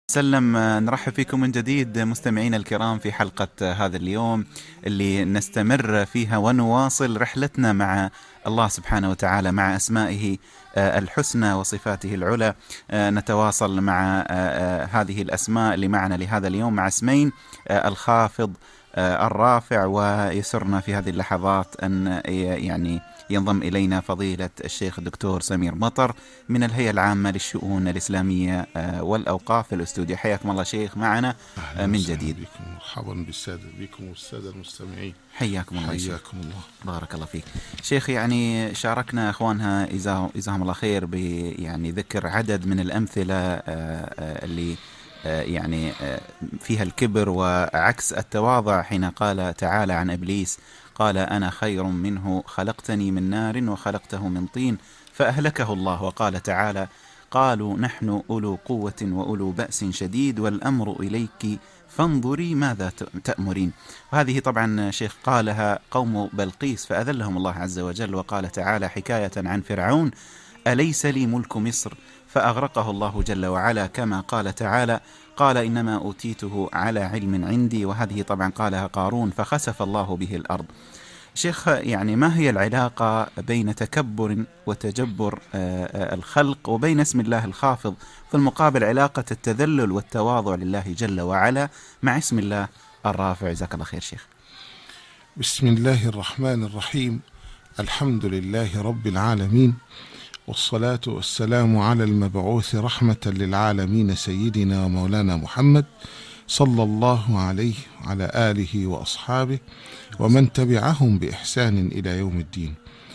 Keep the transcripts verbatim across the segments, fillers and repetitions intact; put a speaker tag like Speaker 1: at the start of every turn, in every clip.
Speaker 1: سلم. نرحب فيكم من جديد مستمعينا الكرام في حلقة هذا اليوم اللي نستمر فيها ونواصل رحلتنا مع الله سبحانه وتعالى، مع أسمائه الحسنى وصفاته العلى. نتواصل مع هذه الأسماء اللي معنا لهذا اليوم مع اسمين: الخافض، الرافع. ويسرنا في هذه اللحظات أن يعني ينضم إلينا فضيلة الشيخ الدكتور سمير مطر من الهيئة العامة للشؤون الإسلامية والأوقاف في الاستوديو. حياكم الله شيخ معنا من جديد.
Speaker 2: بكم مرحبا بالسادة بكم والسادة المستمعين.
Speaker 1: حياكم الله
Speaker 2: حياكم الله.
Speaker 1: بارك الله فيك شيخ. يعني شاركنا إخوانها جزاهم الله خير بيعني ذكر عدد من الأمثلة اللي يعني فيها الكبر وعكس التواضع، حين قال تعالى عن إبليس: قال أنا خير منه خلقتني من نار وخلقته من طين فأهلكه الله. وقال تعالى: قالوا نحن أولو قوة وأولو بأس شديد والأمر إليك فانظري ماذا تأمرين. وهذه طبعا شيخ قالها قوم بلقيس فأذلهم الله عز وجل. وقال تعالى حكاية عن فرعون: أليس لي ملك مصر فأغرقه الله جل وعلا، كما قال تعالى: قال إنما أوتيته على علم عندي. وهذه طبعا قالها قارون فخسف الله به الأرض. شيخ، يعني ما هي العلاقة بين تكبر وتجبر الخلق وبين اسم الله الخافض، في المقابل علاقة التذلل والتواضع لله جل وعلا مع اسم الله الرافع؟ جزاك الله خير شيخ.
Speaker 2: بسم الله الرحمن الرحيم. الحمد لله رب العالمين، والصلاة والسلام على المبعوث رحمة للعالمين سيدنا ومولانا محمد صلى الله عليه وعلى آله وأصحابه ومن تبعهم بإحسان إلى يوم الدين.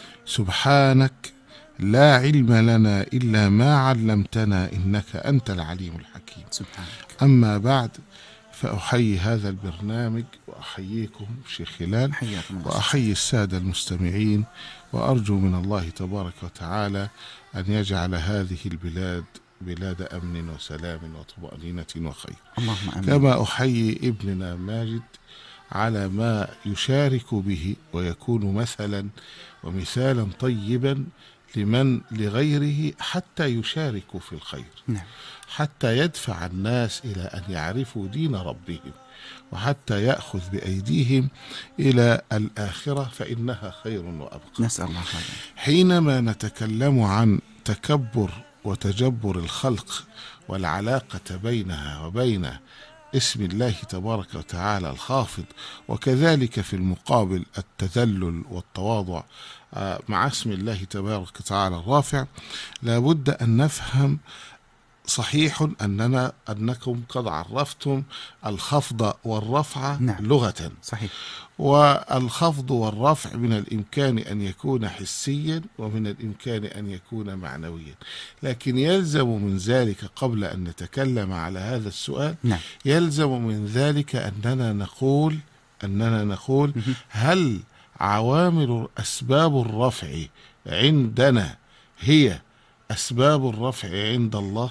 Speaker 2: سبحانك لا علم لنا إلا ما علمتنا إنك أنت العليم الحكيم.
Speaker 1: سبحانك.
Speaker 2: أما بعد، فأحيي هذا البرنامج وأحييكم شيخ هلال وأحيي السادة المستمعين، وأرجو من الله تبارك وتعالى أن يجعل هذه البلاد بلاد أمن وسلام وطمأنينة وخير.
Speaker 1: اللهم آمين.
Speaker 2: كما أحيي ابننا ماجد على ما يشارك به ويكون مثلا ومثالا طيبا لمن لغيره حتى يشاركوا في الخير.
Speaker 1: نعم. حتى
Speaker 2: يدفع الناس إلى أن يعرفوا دين ربهم، وحتى يأخذ بأيديهم إلى الآخرة فإنها خير وأبقى.
Speaker 1: نسأل الله خير.
Speaker 2: حينما نتكلم عن تكبر وتجبر الخلق والعلاقة بينها وبين اسم الله تبارك وتعالى الخافض، وكذلك في المقابل التذلل والتواضع مع اسم الله تبارك وتعالى الرافع، لابد أن نفهم صحيح أننا أنكم قد عرفتم الخفض والرفع.
Speaker 1: نعم.
Speaker 2: لغة.
Speaker 1: صحيح.
Speaker 2: والخفض والرفع من الإمكان أن يكون حسيا ومن الإمكان أن يكون معنويا، لكن يلزم من ذلك قبل أن نتكلم على هذا السؤال
Speaker 1: نعم.
Speaker 2: يلزم من ذلك أننا نقول أننا نقول هل عوامل أسباب الرفع عندنا هي أسباب الرفع عند الله،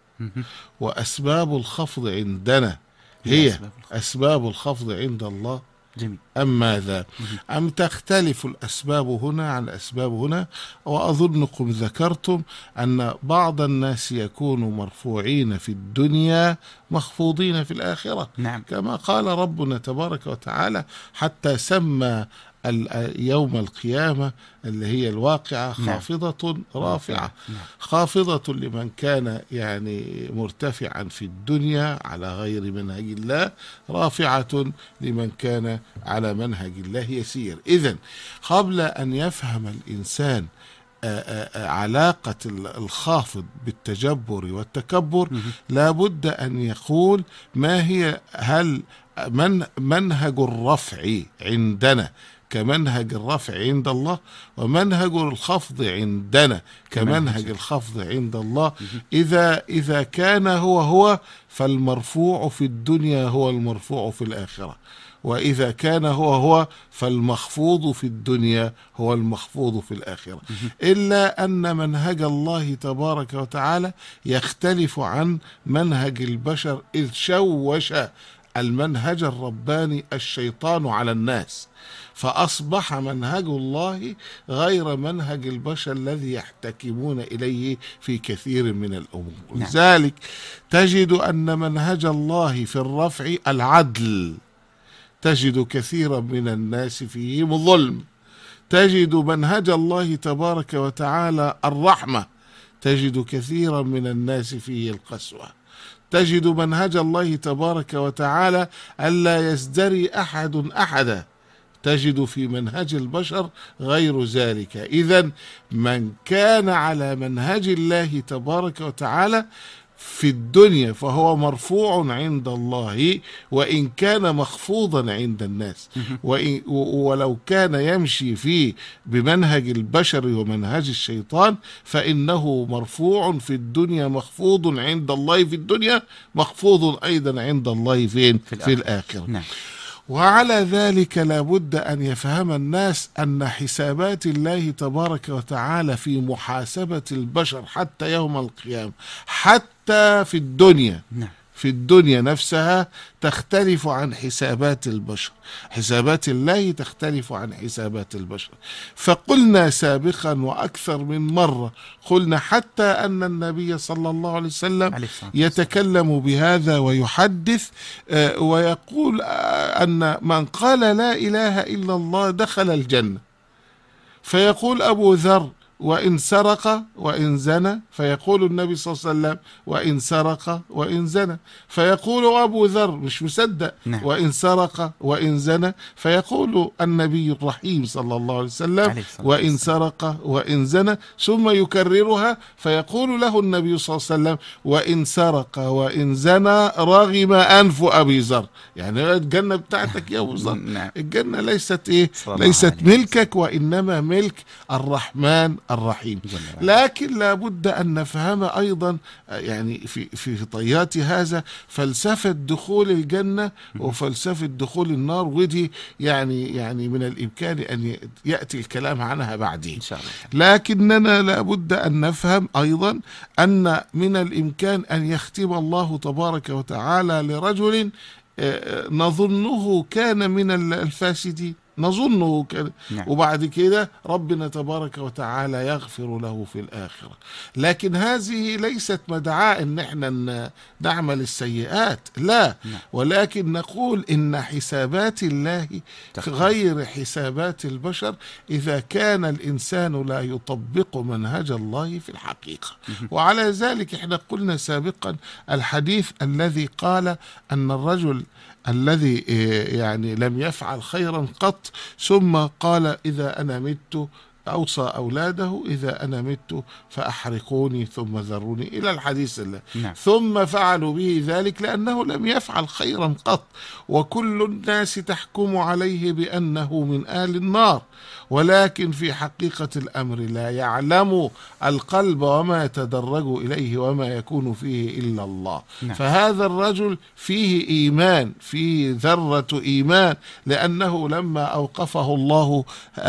Speaker 2: وأسباب الخفض عندنا هي أسباب الخفض عند الله؟
Speaker 1: جميل.
Speaker 2: أم ماذا؟ أم تختلف الأسباب هنا عن الأسباب هنا؟ وأظنكم ذكرتم أن بعض الناس يكونوا مرفوعين في الدنيا مخفوضين في الآخرة.
Speaker 1: نعم.
Speaker 2: كما قال ربنا تبارك وتعالى حتى سمى يوم القيامة اللي هي الواقعة خافضة رافعة. خافضة لمن كان يعني مرتفعا في الدنيا على غير منهج الله، رافعة لمن كان على منهج الله يسير. إذن قبل أن يفهم الإنسان علاقة الخافض بالتجبر والتكبر لابد أن يقول ما هي هل من منهج الرفع عندنا كمنهج الرفع عند الله، ومنهج الخفض عندنا كمنهج الخفض عند الله. إذا إذا كان هو هو فالمرفوع في الدنيا هو المرفوع في الآخرة، وإذا كان هو هو فالمخفوض في الدنيا هو المخفوض في الآخرة، إلا أن منهج الله تبارك وتعالى يختلف عن منهج البشر، إذ شوش المنهج الرباني الشيطان على الناس، فأصبح منهج الله غير منهج البشر الذي يحتكمون إليه في كثير من الأمور.
Speaker 1: نعم.
Speaker 2: لذلك تجد أن منهج الله في الرفع العدل، تجد كثيرا من الناس فيهم ظلم. تجد منهج الله تبارك وتعالى الرحمة، تجد كثيرا من الناس فيه القسوة. تجد منهج الله تبارك وتعالى ألا يزدري أحد أحدا، تجد في منهج البشر غير ذلك. إذن من كان على منهج الله تبارك وتعالى في الدنيا فهو مرفوع عند الله، وإن كان مخفوضا عند الناس. وإن ولو كان يمشي فيه بمنهج البشر ومنهج الشيطان فإنه مرفوع في الدنيا، مخفوض عند الله في الدنيا، مخفوض أيضا عند الله فين؟ في الآخرة, في الآخرة.
Speaker 1: نعم.
Speaker 2: وعلى ذلك لابد أن يفهم الناس أن حسابات الله تبارك وتعالى في محاسبة البشر حتى يوم القيامة، حتى في الدنيا،
Speaker 1: نعم.
Speaker 2: في الدنيا نفسها تختلف عن حسابات البشر، حسابات الله تختلف عن حسابات البشر. فقلنا سابقا وأكثر من مرة، قلنا حتى أن النبي صلى الله عليه وسلم يتكلم بهذا ويحدث ويقول أن من قال لا إله إلا الله دخل الجنة. فيقول أبو ذر: وإن سرق وإن زنى، فيقول النبي صلى الله عليه وسلم: وإن سرق وإن زنى. فيقول أبو ذر مش مصدق:
Speaker 1: نعم.
Speaker 2: وإن سرق وإن زنى. فيقول النبي الرحيم صلى الله عليه وسلم: وإن سرق وإن زنى. ثم يكررها فيقول له النبي صلى الله عليه وسلم: وإن سرق وإن زنى رغم أنف أبي ذر. يعني الجنة بتاعتك يا أبو ذر.
Speaker 1: نعم.
Speaker 2: الجنة ليست إيه؟ ليست ملكك، وإنما ملك الرحمن الرحيم. لكن لابد أن نفهم أيضا يعني في في طيات هذا فلسفة دخول الجنة وفلسفة دخول النار، ودي يعني يعني من الإمكان أن يأتي الكلام عنها بعدين إن شاء الله. لكننا لابد أن نفهم أيضا أن من الإمكان أن يختم الله تبارك وتعالى لرجل نظنه كان من الفاسدين، نظنه كده. نعم. وبعد كده ربنا تبارك وتعالى يغفر له في الآخرة. لكن هذه ليست مدعاة ان احنا نعمل السيئات، لا. نعم. ولكن نقول ان حسابات الله غير حسابات البشر إذا كان الإنسان لا يطبق منهج الله في الحقيقة. وعلى ذلك احنا قلنا سابقا الحديث الذي قال أن الرجل الذي يعني لم يفعل خيرا قط ثم قال: إذا أنا مت، أوصى أولاده: إذا أنا مت فأحرقوني ثم ذروني، إلى الحديث الله. نعم. ثم فعلوا به ذلك لأنه لم يفعل خيرا قط، وكل الناس تحكم عليه بأنه من آل النار، ولكن في حقيقة الأمر لا يعلم القلب وما يتدرج إليه وما يكون فيه إلا الله. نعم. فهذا الرجل فيه إيمان، فيه ذرة إيمان، لأنه لما أوقفه الله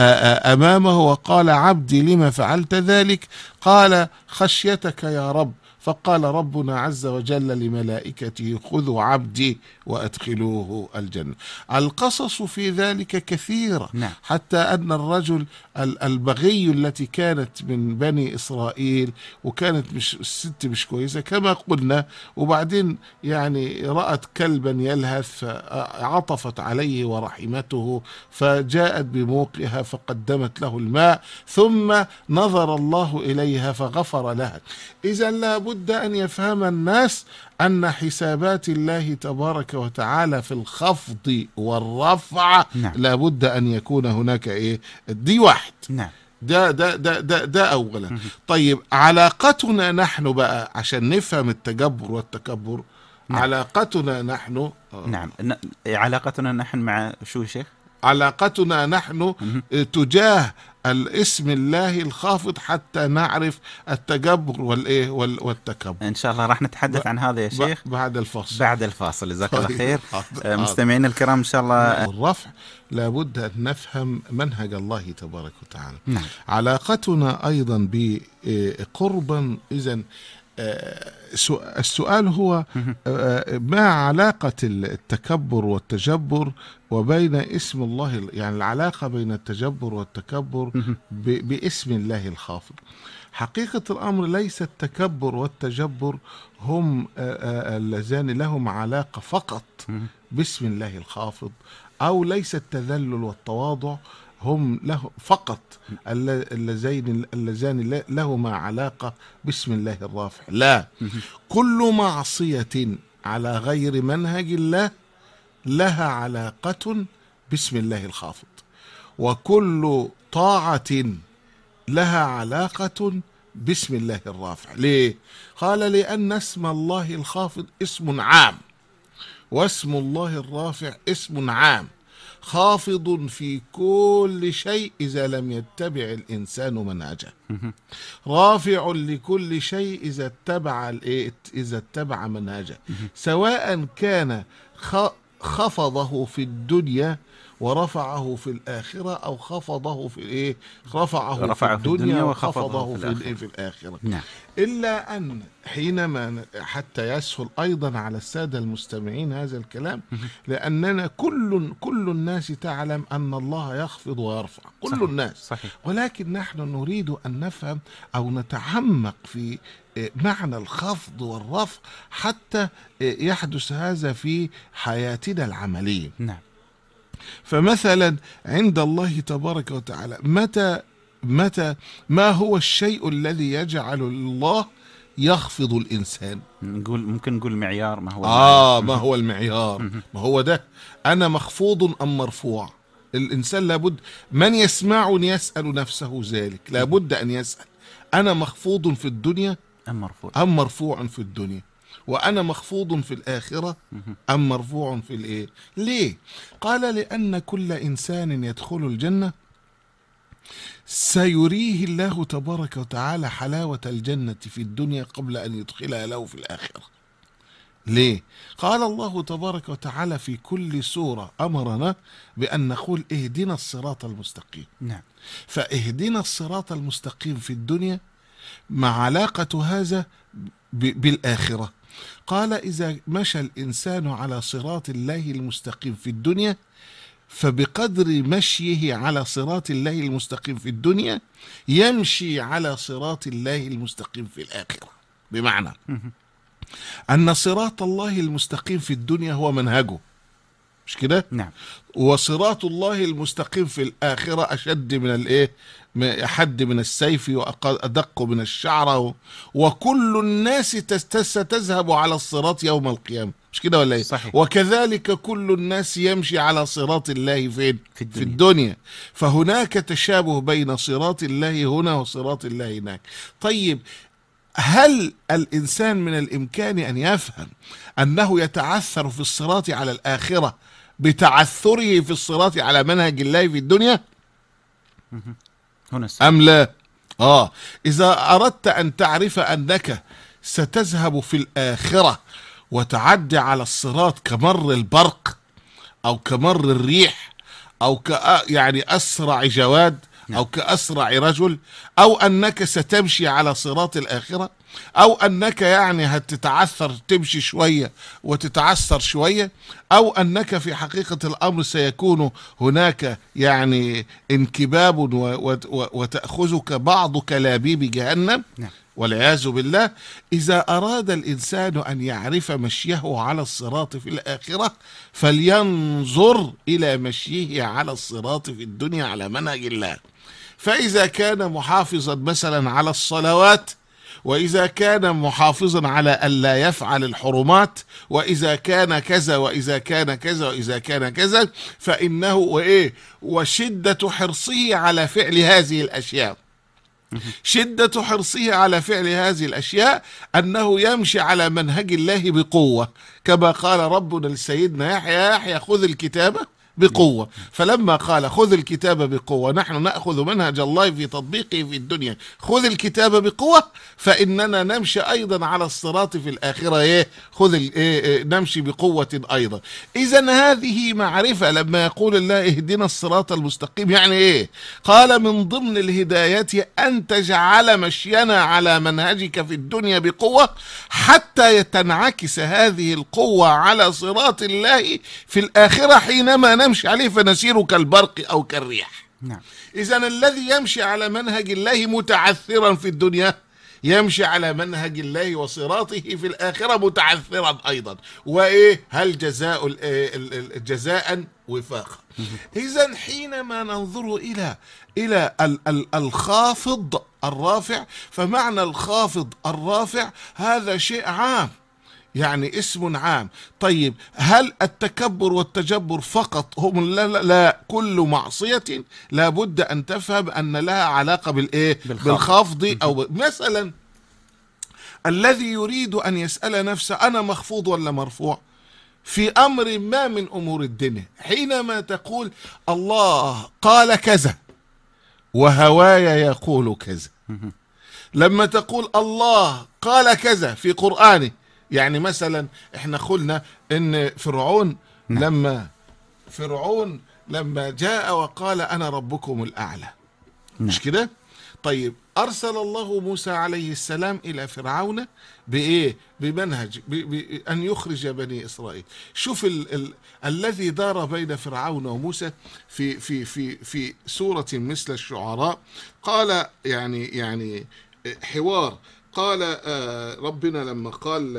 Speaker 2: أمامه وقال: عبدي لما فعلت ذلك؟ قال: خشيتك يا رب. فقال ربنا عز وجل لملائكته: خذوا عبدي وأدخلوه الجنة. القصص في ذلك كثيرة. نعم. حتى أن الرجل البغي التي كانت من بني إسرائيل وكانت مش الست مش كويسة كما قلنا، وبعدين يعني رأت كلبا يلهث فعطفت عليه ورحمته، فجاءت بموقها فقدمت له الماء، ثم نظر الله إليها فغفر لها. إذا لا بد أن يفهم الناس أن حسابات الله تبارك وتعالى في الخفض والرفع. نعم. لا بد أن يكون هناك إيه؟ دي واحد. نعم. ده ده ده ده, ده أولا. م- طيب علاقتنا نحن بقى عشان نفهم التجبر والتكبر. نعم. علاقتنا نحن
Speaker 1: نعم علاقتنا نحن مع شو شيخ؟
Speaker 2: علاقتنا نحن تجاه الاسم الله الخافض حتى نعرف التجبر والايه والتكبر.
Speaker 1: ان شاء الله راح نتحدث عن هذا يا شيخ
Speaker 2: بعد الفاصل.
Speaker 1: بعد الفاصل جزاك الله خير. مستمعين الكرام ان شاء الله
Speaker 2: الرفع لابد ان نفهم منهج الله تبارك وتعالى. نعم. علاقتنا ايضا بقربا اذا السؤال هو ما علاقة التكبر والتجبر وبين اسم الله، يعني العلاقة بين التجبر والتكبر باسم الله الخافض. حقيقة الأمر ليس التكبر والتجبر هم اللذان لهم علاقة فقط باسم الله الخافض، أو ليس التذلل والتواضع هم له فقط اللذين اللذان لهما علاقة باسم الله الرافع. لا، كل معصية على غير منهج الله لها علاقة باسم الله الخافض، وكل طاعة لها علاقة باسم الله الرافع. ليه؟ قال لأن اسم الله الخافض اسم عام، واسم الله الرافع اسم عام، خافض في كل شيء إذا لم يتبع الإنسان منهجه، رافع لكل شيء إذا اتبع إذا اتبع منهجه، سواء كان خفضه في الدنيا ورفعه في الآخرة، أو خفضه في الإيه رفعه, رفعه في الدنيا وخفضه في, في, في الآخرة.
Speaker 1: نعم.
Speaker 2: إلا أن حينما حتى يسهل أيضا على السادة المستمعين هذا الكلام، لأننا كل كل الناس تعلم أن الله يخفض ويرفع، كل صحيح. الناس صحيح. ولكن نحن نريد أن نفهم أو نتعمق في معنى الخفض والرفع حتى يحدث هذا في حياتنا العملية.
Speaker 1: نعم.
Speaker 2: فمثلا عند الله تبارك وتعالى متى متى ما هو الشيء الذي يجعل الله يخفض الإنسان؟
Speaker 1: نقول ممكن نقول معيار. ما هو
Speaker 2: آه ما هو المعيار؟ ما هو ده، أنا مخفوض أم مرفوع؟ الإنسان لابد من يسمعني يسأل نفسه ذلك، لابد أن يسأل أنا مخفوض في الدنيا
Speaker 1: أم مرفوع
Speaker 2: أم مرفوع في الدنيا، وأنا مخفوض في الآخرة أم مرفوع في الإيه؟ ليه؟ قال لأن كل إنسان يدخل الجنة سيريه الله تبارك وتعالى حلاوة الجنة في الدنيا قبل أن يدخلها له في الآخرة. ليه؟ قال الله تبارك وتعالى في كل سورة أمرنا بأن نقول اهدنا الصراط المستقيم.
Speaker 1: نعم.
Speaker 2: فاهدنا الصراط المستقيم في الدنيا مع علاقة هذا بالآخرة. قال إذا مشى الإنسان على صراط الله المستقيم في الدنيا فبقدر مشيه على صراط الله المستقيم في الدنيا يمشي على صراط الله المستقيم في الآخرة. بمعنى أن صراط الله المستقيم في الدنيا هو منهجه، مش كده؟
Speaker 1: نعم.
Speaker 2: وصراط الله المستقيم في الآخرة أشد من الإيه؟ أحد من السيف وأدق من الشعرة، وكل الناس ستذهب على الصراط يوم القيامة، مش كده ولا إيه؟
Speaker 1: صحيح.
Speaker 2: وكذلك كل الناس يمشي على صراط الله فين؟
Speaker 1: في الدنيا.
Speaker 2: في الدنيا. فهناك تشابه بين صراط الله هنا وصراط الله هناك. طيب هل الإنسان من الإمكان أن يفهم أنه يتعثر في الصراط على الآخرة بتعثره في الصراط على منهج الله في الدنيا؟
Speaker 1: هنا
Speaker 2: أم لا؟ آه إذا أردت أن تعرف أنك ستذهب في الآخرة وتعدي على الصراط كمر البرق أو كمر الريح أو ك يعني أسرع جواد أو كأسرع رجل، أو أنك ستمشي على صراط الآخرة، أو أنك يعني هتتعثر تمشي شوية وتتعثر شوية، أو أنك في حقيقة الأمر سيكون هناك يعني انكباب وتأخذك بعض كلابيب جهنم والعياذ بالله. إذا أراد الإنسان أن يعرف مشيه على الصراط في الآخرة فلينظر إلى مشيه على الصراط في الدنيا على منهج الله. فإذا كان محافظا مثلا على الصلوات، وإذا كان محافظا على ألا يفعل الحرمات، وإذا كان كذا وإذا كان كذا وإذا كان كذا، فإنه وإيه وشدة حرصه على فعل هذه الأشياء، شدة حرصه على فعل هذه الأشياء أنه يمشي على منهج الله بقوة، كما قال ربنا لسيدنا يحيى: يحيى خذ الكتابة بقوة. فلما قال خذ الكتاب بقوة، نحن نأخذ منهج الله في تطبيقه في الدنيا، خذ الكتاب بقوة، فإننا نمشي أيضا على الصراط في الآخرة إيه؟ خذ إيه نمشي بقوة أيضا. إذن هذه معرفة. لما يقول الله اهدنا الصراط المستقيم يعني إيه؟ قال من ضمن الهداية أن تجعل مشينا على منهجك في الدنيا بقوة، حتى تنعكس هذه القوة على صراط الله في الآخرة حينما نمشي عليه فنسير كالبرق أو كالريح.
Speaker 1: نعم.
Speaker 2: إذن الذي يمشي على منهج الله متعثرا في الدنيا يمشي على منهج الله وصراطه في الآخرة متعثرا أيضا. وإيه؟ هل جزاء جزاء وفاقا. إذن حينما ننظر إلى إلى الخافض الرافع، فمعنى الخافض الرافع هذا شيء عام، يعني اسم عام. طيب هل التكبر والتجبر فقط هم؟ لا, لا, لا، كل معصية لابد أن تفهم أن لها علاقة بالإيه؟ بالخفض. أو مثلا الذي يريد أن يسأل نفسه أنا مخفوض ولا مرفوع في أمر ما من أمور الدنيا، حينما تقول الله قال كذا وهوايا يقول كذا، لما تقول الله قال كذا في قرآنه، يعني مثلا احنا قلنا ان فرعون
Speaker 1: نعم.
Speaker 2: لما فرعون لما جاء وقال انا ربكم الاعلى،
Speaker 1: نعم.
Speaker 2: مش كده؟ طيب ارسل الله موسى عليه السلام الى فرعون بايه؟ بمنهج بان يخرج بني اسرائيل. شوف ال ال الذي دار بين فرعون وموسى في في في في سورة مثل الشعراء. قال يعني يعني حوار، قال آه ربنا لما قال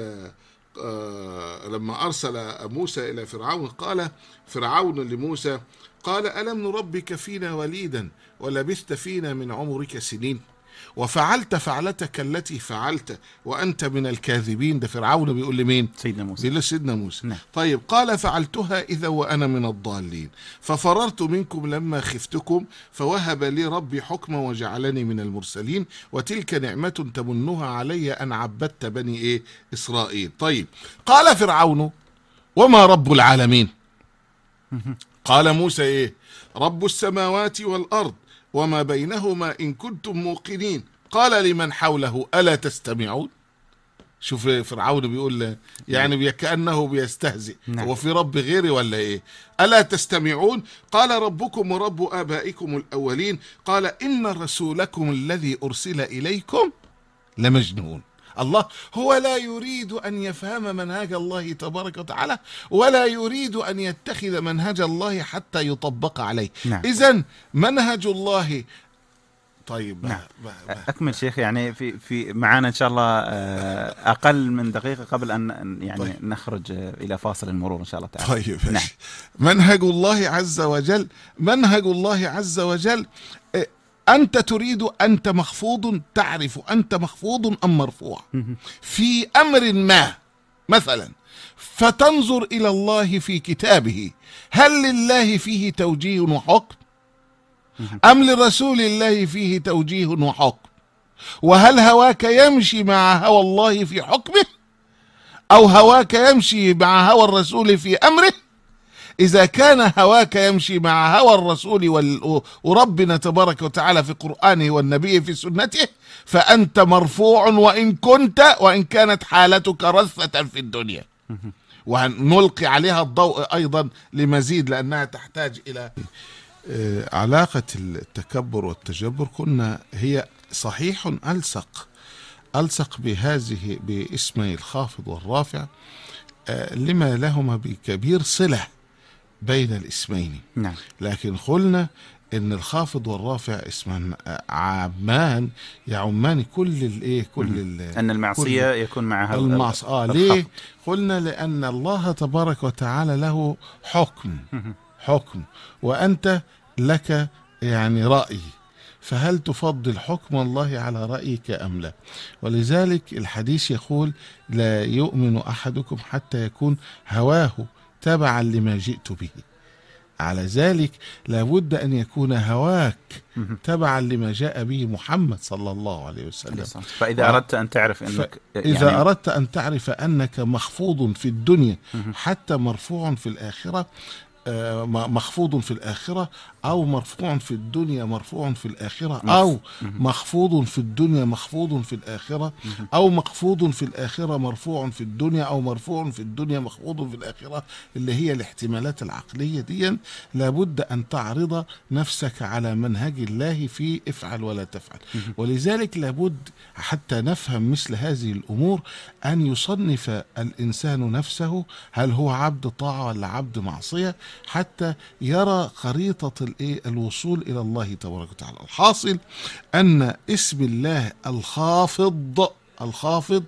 Speaker 2: آه لما أرسل موسى إلى فرعون، قال فرعون لموسى قال ألم نربك فينا وليدا ولبثت فينا من عمرك سنين وفعلت فعلتك التي فعلت وأنت من الكاذبين. ده فرعون بيقول لمين؟
Speaker 1: سيدنا موسى.
Speaker 2: بيقول سيدنا موسى.
Speaker 1: نعم.
Speaker 2: طيب قال فعلتها إذا وأنا من الضالين ففررت منكم لما خفتكم فوهب لي ربي حكما وجعلني من المرسلين وتلك نعمة تمنها علي أن عبدت بني إيه؟ إسرائيل. طيب قال فرعون وما رب العالمين؟ قال موسى إيه؟ رب السماوات والأرض وما بينهما إن كنتم موقنين. قال لمن حوله ألا تستمعون؟ شوف فرعون بيقول يعني كأنه بيستهزئ،
Speaker 1: نعم.
Speaker 2: هو في رب غيري ولا إيه؟ ألا تستمعون؟ قال ربكم ورب آبائكم الأولين قال إن رسولكم الذي أرسل إليكم لمجنون. الله هو لا يريد أن يفهم منهج الله تبارك وتعالى ولا يريد أن يتخذ منهج الله حتى يطبق عليه.
Speaker 1: نعم.
Speaker 2: إذن منهج الله. طيب
Speaker 1: نعم.
Speaker 2: بقى بقى.
Speaker 1: أكمل شيخ، يعني في في معانا إن شاء الله أقل من دقيقة قبل أن يعني
Speaker 2: طيب.
Speaker 1: نخرج إلى فاصل المرور إن شاء الله تعالى.
Speaker 2: طيب
Speaker 1: نعم.
Speaker 2: منهج الله عز وجل، منهج الله عز وجل أنت تريد، أنت مخفوض، تعرف أنت مخفوض أم مرفوع في أمر ما مثلا، فتنظر إلى الله في كتابه هل لله فيه توجيه وحكم أم لرسول الله فيه توجيه وحكم، وهل هواك يمشي مع هوى الله في حكمه أو هواك يمشي مع هوى الرسول في أمره. إذا كان هواك يمشي مع هوى الرسول وربنا تبارك وتعالى في قرآنه والنبي في سنته فأنت مرفوع وإن كنت وإن كانت حالتك رثة في الدنيا. ونلقي عليها الضوء أيضا لمزيد لأنها تحتاج إلى علاقة التكبر والتجبر. قلنا هي صحيح ألصق ألصق بهذه باسمي الخافض والرافع لما لهما بكبير صلة بين الاسمين.
Speaker 1: نعم.
Speaker 2: لكن قلنا ان الخافض والرافع اسمان عامان يعمان كل الايه كل ال
Speaker 1: ان المعصيه
Speaker 2: كل
Speaker 1: يكون معها
Speaker 2: المعصيه. اه ليه؟ قلنا لان الله تبارك وتعالى له حكم حكم وانت لك يعني رأي، فهل تفضل حكم الله على رأيك أم لا؟ ولذلك الحديث يقول لا يؤمن أحدكم حتى يكون هواه تبعا لما جئت به. على ذلك لابد أن يكون هواك تبعا لما جاء به محمد صلى الله عليه وسلم.
Speaker 1: فإذا أردت أن تعرف أنك
Speaker 2: يعني إذا أردت أن تعرف أنك مخفوض في الدنيا حتى مرفوع في الآخرة، مخفوض في الآخرة، أو مرفوع في الدنيا مرفوع في الآخرة، أو مخفوض في الدنيا مخفوض في الآخرة، أو مخفوض في الآخرة مرفوع في الدنيا، أو مرفوع في الدنيا مخفوض في الآخرة، اللي هي الاحتمالات العقلية دي. لابد أن تعرض نفسك على منهج الله في افعل ولا تفعل. ولذلك لابد حتى نفهم مثل هذه الأمور أن يصنف الإنسان نفسه، هل هو عبد طاعة ولا عبد معصية، حتى يرى خريطة الوصول إلى الله تبارك وتعالى. الحاصل أن اسم الله الخافض الخافض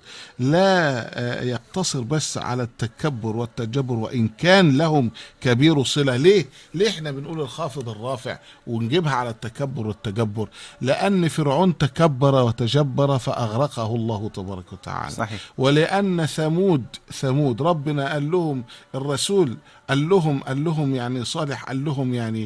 Speaker 2: لا يقتصر بس على التكبر والتجبر، وإن كان لهم كبير صلة. ليه؟ ليه احنا بنقول الخافض الرافع ونجيبها على التكبر والتجبر؟ لأن فرعون تكبر وتجبر فأغرقه الله تبارك وتعالى.
Speaker 1: صحيح.
Speaker 2: ولأن ثمود ثمود ربنا قال لهم، الرسول قال لهم قال لهم يعني صالح قال لهم يعني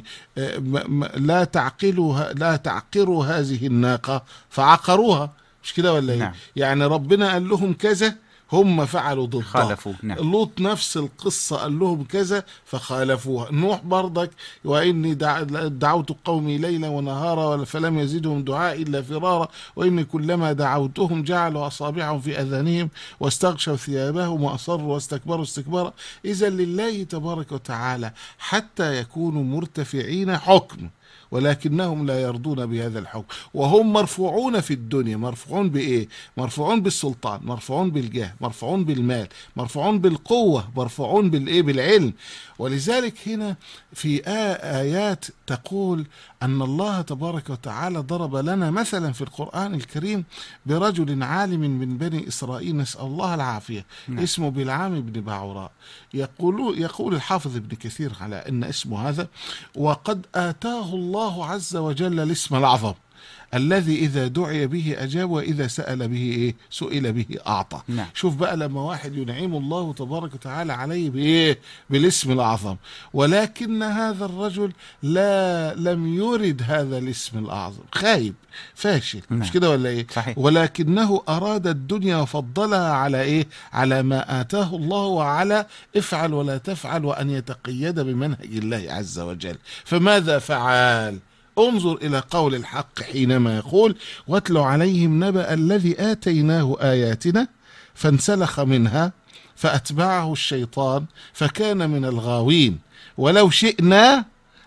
Speaker 2: لا تعقلوا لا تعقروا هذه الناقة فعقروها. مش كده ولا ايه؟
Speaker 1: نعم.
Speaker 2: يعني ربنا قال لهم كذا هم فعلوا ضده،
Speaker 1: خالفوا. نعم.
Speaker 2: لوط نفس القصة قال لهم كذا فخالفوها. نوح برضك، وإني دعوت قومي ليلا ونهارا فلم يزدهم دعائي إلا فرارا، وإني كلما دعوتهم جعلوا أصابعهم في أذانهم واستغشوا ثيابهم وأصروا واستكبروا استكبارا. إذا لله تبارك وتعالى حتى يكونوا مرتفعين حكم، ولكنهم لا يرضون بهذا الحكم، وهم مرفوعون في الدنيا. مرفوعون بإيه؟ مرفوعون بالسلطان، مرفوعون بالجاه، مرفوعون بالمال، مرفوعون بالقوة، مرفوعون بالإيه؟ بالعلم. ولذلك هنا في آيات تقول أن الله تبارك وتعالى ضرب لنا مثلا في القرآن الكريم برجل عالم من بني إسرائيل، نسأل الله العافية، م. اسمه بلعام بن باعوراء. يقول يقول الحافظ ابن كثير على أن اسمه هذا: وقد آتاه الله عز وجل الاسم الأعظم الذي إذا دعي به أجاب، وإذا سأل به إيه؟ سئل به أعطى.
Speaker 1: نعم.
Speaker 2: شوف بقى لما واحد ينعم الله تبارك وتعالى عليه بإيه؟ بالاسم الأعظم، ولكن هذا الرجل لا لم يرد هذا الاسم الأعظم، خايب فاشل. نعم. مش كده ولا إيه؟
Speaker 1: صحيح.
Speaker 2: ولكنه أراد الدنيا وفضلها على إيه؟ على ما آتاه الله، وعلى افعل ولا تفعل، وأن يتقيد بمنهج الله عز وجل. فماذا فعل؟ انظر إلى قول الحق حينما يقول: واتل عليهم نبأ الذي آتيناه آياتنا فانسلخ منها فأتبعه الشيطان فكان من الغاوين ولو شئنا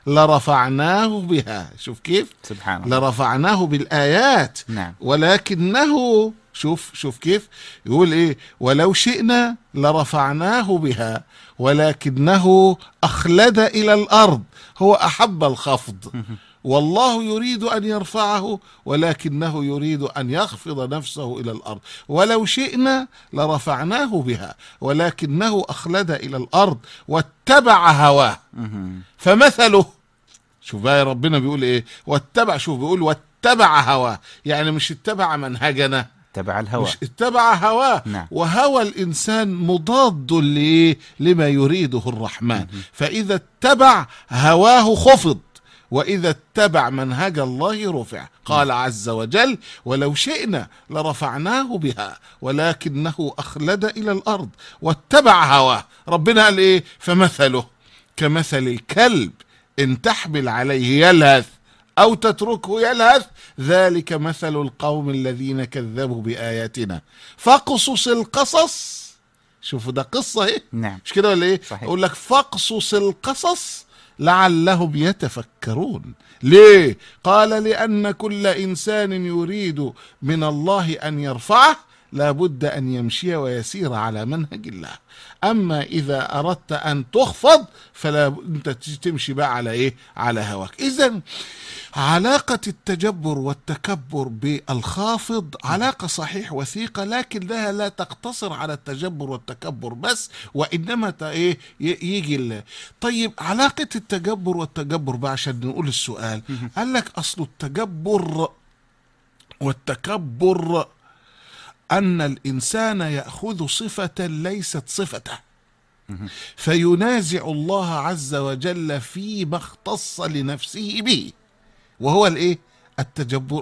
Speaker 2: لرفعناه بها. شوف كيف؟
Speaker 1: سبحان الله.
Speaker 2: لرفعناه بالآيات.
Speaker 1: نعم.
Speaker 2: ولكنه شوف شوف كيف يقول ايه؟ ولو شئنا لرفعناه بها ولكنه أخلد إلى الأرض. هو أحب الخفض، والله يريد أن يرفعه ولكنه يريد أن يخفض نفسه إلى الأرض. ولو شئنا لرفعناه بها ولكنه أخلد إلى الأرض واتبع هواه فمثله. شوف بقى ربنا بيقول إيه؟ واتبع. شوف بيقول واتبع هواه، يعني مش اتبع منهجنا،
Speaker 1: اتبع الهوى،
Speaker 2: مش اتبع هواه.
Speaker 1: نعم.
Speaker 2: وهوى الإنسان مضاد لما يريده الرحمن. فإذا اتبع هواه خفض، وإذا اتبع منهج الله رفع. قال عز وجل: ولو شئنا لرفعناه بها ولكنه أخلد إلى الأرض واتبع هواه. ربنا قال إيه؟ فمثله كمثل الكلب إن تحمل عليه يلهث أو تتركه يلهث، ذلك مثل القوم الذين كذبوا بآياتنا فاقصص القصص. شوفوا ده قصة ايه؟
Speaker 1: نعم.
Speaker 2: مش كده ولا ايه؟
Speaker 1: صحيح.
Speaker 2: يقول لك فاقصص القصص لعلهم يتفكرون. ليه؟ قال لأن كل إنسان يريد من الله أن يرفعه لابد أن يمشي ويسير على منهج الله. أما إذا أردت أن تخفض فلا أنت تمشي بقى على إيه؟ على هواك. إذن علاقة التجبر والتكبر بالخافض علاقة صحيح وثيقة، لكن لها لا تقتصر على التجبر والتكبر بس، وإنما إيه يجي ال... طيب علاقة التجبر والتجبر بقى عشان نقول السؤال. قال لك أصل التجبر والتكبر أن الإنسان يأخذ صفة ليست صفته فينازع الله عز وجل فيما اختص لنفسه به، وهو الايه؟ التجبر،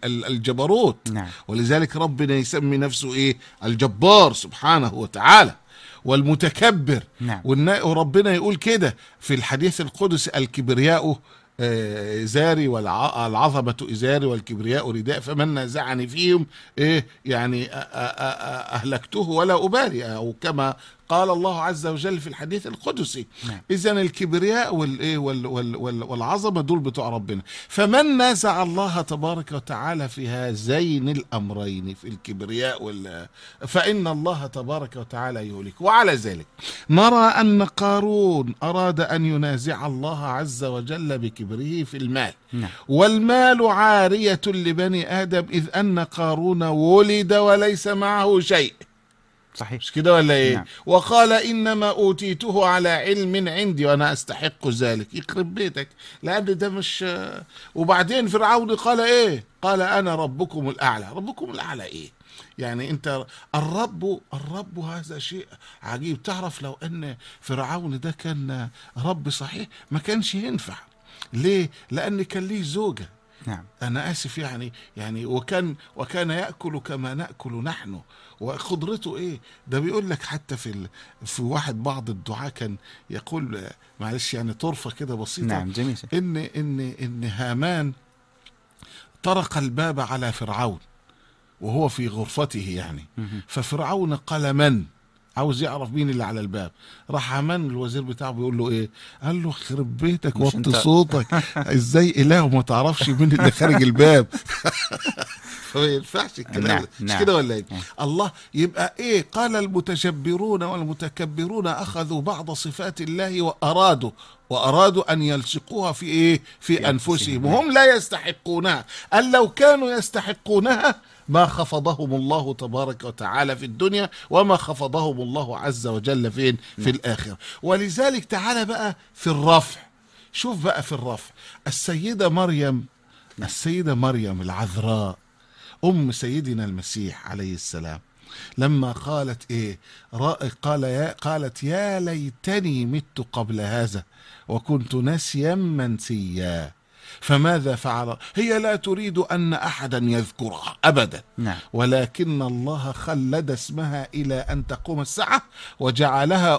Speaker 2: الجبروت.
Speaker 1: نعم.
Speaker 2: ولذلك ربنا يسمي نفسه ايه؟ الجبار سبحانه وتعالى. والمتكبر.
Speaker 1: نعم.
Speaker 2: وربنا يقول كده في الحديث القدسي: الكبرياء إزاري والعظمة إزاري والكبرياء رداء فمن نازعني فيهم إيه يعني أهلكته ولا أبالي، أو كما قال الله عز وجل في الحديث القدسي. نعم. إذن الكبرياء والإيه والعظمة دول بتوع ربنا. فمن نازع الله تبارك وتعالى في هذين الأمرين، في الكبرياء وال فإن الله تبارك وتعالى يهلك. وعلى ذلك نرى أن قارون أراد أن ينازع الله عز وجل بكبره في المال. نعم. والمال عارية لبني آدم، إذ أن قارون ولد وليس معه شيء.
Speaker 1: صحيح.
Speaker 2: مش كده ولا ايه؟
Speaker 1: نعم.
Speaker 2: وقال انما اوتيته على علم عندي وانا استحق ذلك. يخرب بيتك، لان ده مش. وبعدين فرعون قال ايه؟ قال انا ربكم الاعلى. ربكم الاعلى ايه؟ يعني انت الرب الرب هذا شيء عجيب. تعرف لو ان فرعون ده كان رب صحيح ما كانش ينفع. ليه؟ لان كان ليه زوجة.
Speaker 1: نعم.
Speaker 2: أنا آسف يعني يعني وكان وكان يأكل كما نأكل نحن. وقدرته إيه؟ ده بيقول لك حتى في ال... في واحد بعض الدعاة كان يقول، معلش يعني طرفة كده بسيطة.
Speaker 1: نعم جميل.
Speaker 2: إن إن إن هامان طرق الباب على فرعون وهو في غرفته يعني. ففرعون قال من؟ عاوز يعرف مين اللي على الباب. راح هامان الوزير بتاعه بيقول له ايه؟ قال له خرب بيتك وطي صوتك، ازاي اله وما تعرفش مين اللي خارج الباب؟ فما ينفعش الكلام. نعم. مش نعم. كده ولا ايه؟ نعم. الله يبقى ايه؟ قال المتجبرون والمتكبرون اخذوا بعض صفات الله وارادوا وارادوا ان يلصقوها في ايه؟ في, في انفسهم وهم لا يستحقونها. قال لو كانوا يستحقونها ما خفضهم الله تبارك وتعالى في الدنيا وما خفضهم الله عز وجل فين؟ في الآخرة. ولذلك تعالى بقى في الرفع. شوف بقى في الرفع السيدة مريم، السيدة مريم العذراء أم سيدنا المسيح عليه السلام، لما قالت إيه؟ قال يا قالت يا ليتني مت قبل هذا وكنت نسيا منسيا. فماذا فعل؟ هي لا تريد أن أحدا يذكرها أبدا. نعم. ولكن الله خلد اسمها إلى أن تقوم الساعة وجعلها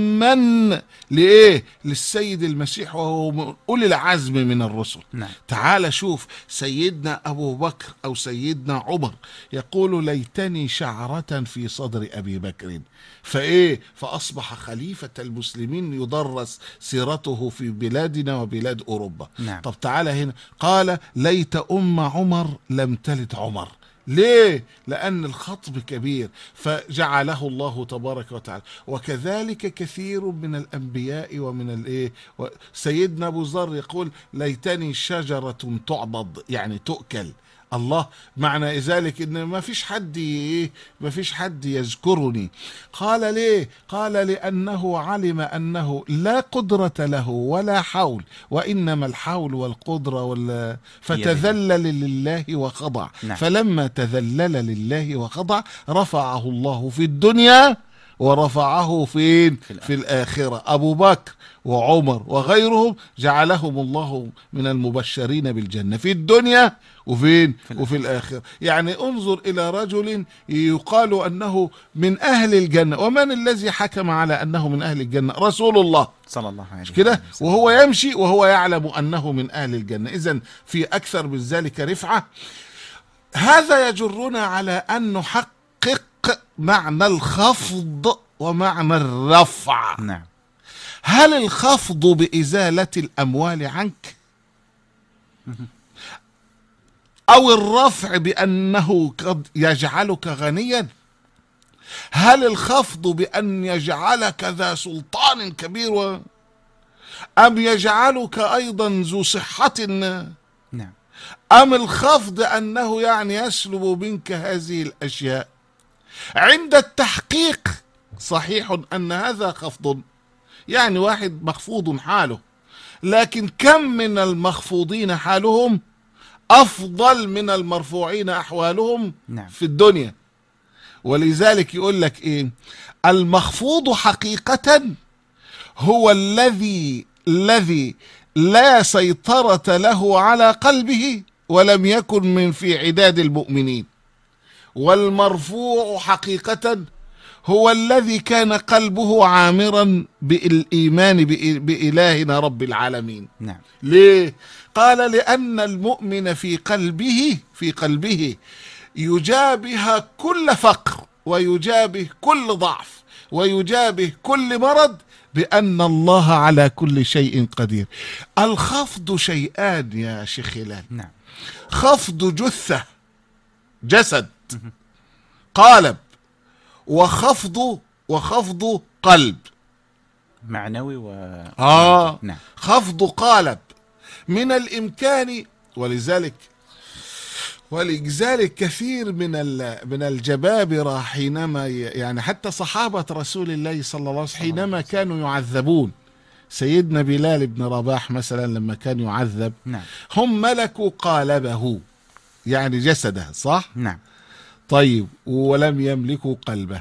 Speaker 2: أما لإيه؟ للسيد المسيح وهو من أولي العزم من الرسل. نعم. تعال شوف سيدنا أبو بكر أو سيدنا عمر يقول ليتني شعرة في صدر أبي بكر فإيه؟ فأصبح خليفة المسلمين يدرس سيرته في بلادنا وبلاد أوروبا. نعم. طب تعال هنا قال ليت أم عمر لم تلد عمر. ليه؟ لأن الخطب كبير فجعله الله تبارك وتعالى. وكذلك كثير من الأنبياء ومن الإيه. سيدنا أبو ذر يقول ليتني شجرة تعضد، يعني تؤكل. الله معنى ذلك ان ما فيش حد ما فيش حد يذكرني. قال ليه؟ قال لانه علم انه لا قدرة له ولا حول، وانما الحول والقدرة وال... فتذلل لله وخضع. نعم. فلما تذلل لله وخضع رفعه الله في الدنيا ورفعه فين؟ في, في الآخرة. أبو بكر وعمر وغيرهم جعلهم الله من المبشرين بالجنة في الدنيا وفين؟ في وفي الآخرة. يعني انظر إلى رجل يقال أنه من أهل الجنة، ومن الذي حكم على أنه من أهل الجنة؟ رسول الله
Speaker 1: صلى الله عليه وسلم
Speaker 2: كده، وهو يمشي وهو يعلم أنه من أهل الجنة. إذن في أكثر من ذلك رفعة. هذا يجرنا على أن نحقق معنى الخفض ومعنى الرفع.
Speaker 1: نعم.
Speaker 2: هل الخفض بإزالة الأموال عنك، أو الرفع بأنه قد يجعلك غنيا؟ هل الخفض بأن يجعلك ذا سلطان كبير و... أم يجعلك أيضا ذو صحة؟
Speaker 1: نعم.
Speaker 2: أم الخفض أنه يعني يسلب منك هذه الأشياء؟ عند التحقيق صحيح أن هذا خفض، يعني واحد مخفوض حاله، لكن كم من المخفوضين حالهم أفضل من المرفوعين أحوالهم. نعم. في الدنيا. ولذلك يقول لك إيه؟ المخفوض حقيقة هو الذي الذي لا سيطرة له على قلبه ولم يكن من في عداد المؤمنين. والمرفوع حقيقة هو الذي كان قلبه عامرا بالإيمان بإلهنا رب العالمين.
Speaker 1: نعم.
Speaker 2: ليه؟ قال لأن المؤمن في قلبه في قلبه يجابه كل فقر، ويجابه كل ضعف، ويجابه كل مرض بأن الله على كل شيء قدير. الخفض شيئان يا شيخ هلال.
Speaker 1: نعم.
Speaker 2: خفض جثة جسد قالب، وخفض وخفض قلب
Speaker 1: معنوي و
Speaker 2: آه
Speaker 1: نعم.
Speaker 2: خفض قالب من الإمكان، ولذلك ولذلك كثير من من الجبابرة حينما يعني حتى صحابة رسول الله صلى الله عليه وسلم حينما كانوا يعذبون، سيدنا بلال بن رباح مثلا لما كان يعذب،
Speaker 1: نعم.
Speaker 2: هم ملكوا قالبه يعني جسده، صح؟
Speaker 1: نعم.
Speaker 2: طيب، ولم يملكوا قلبه.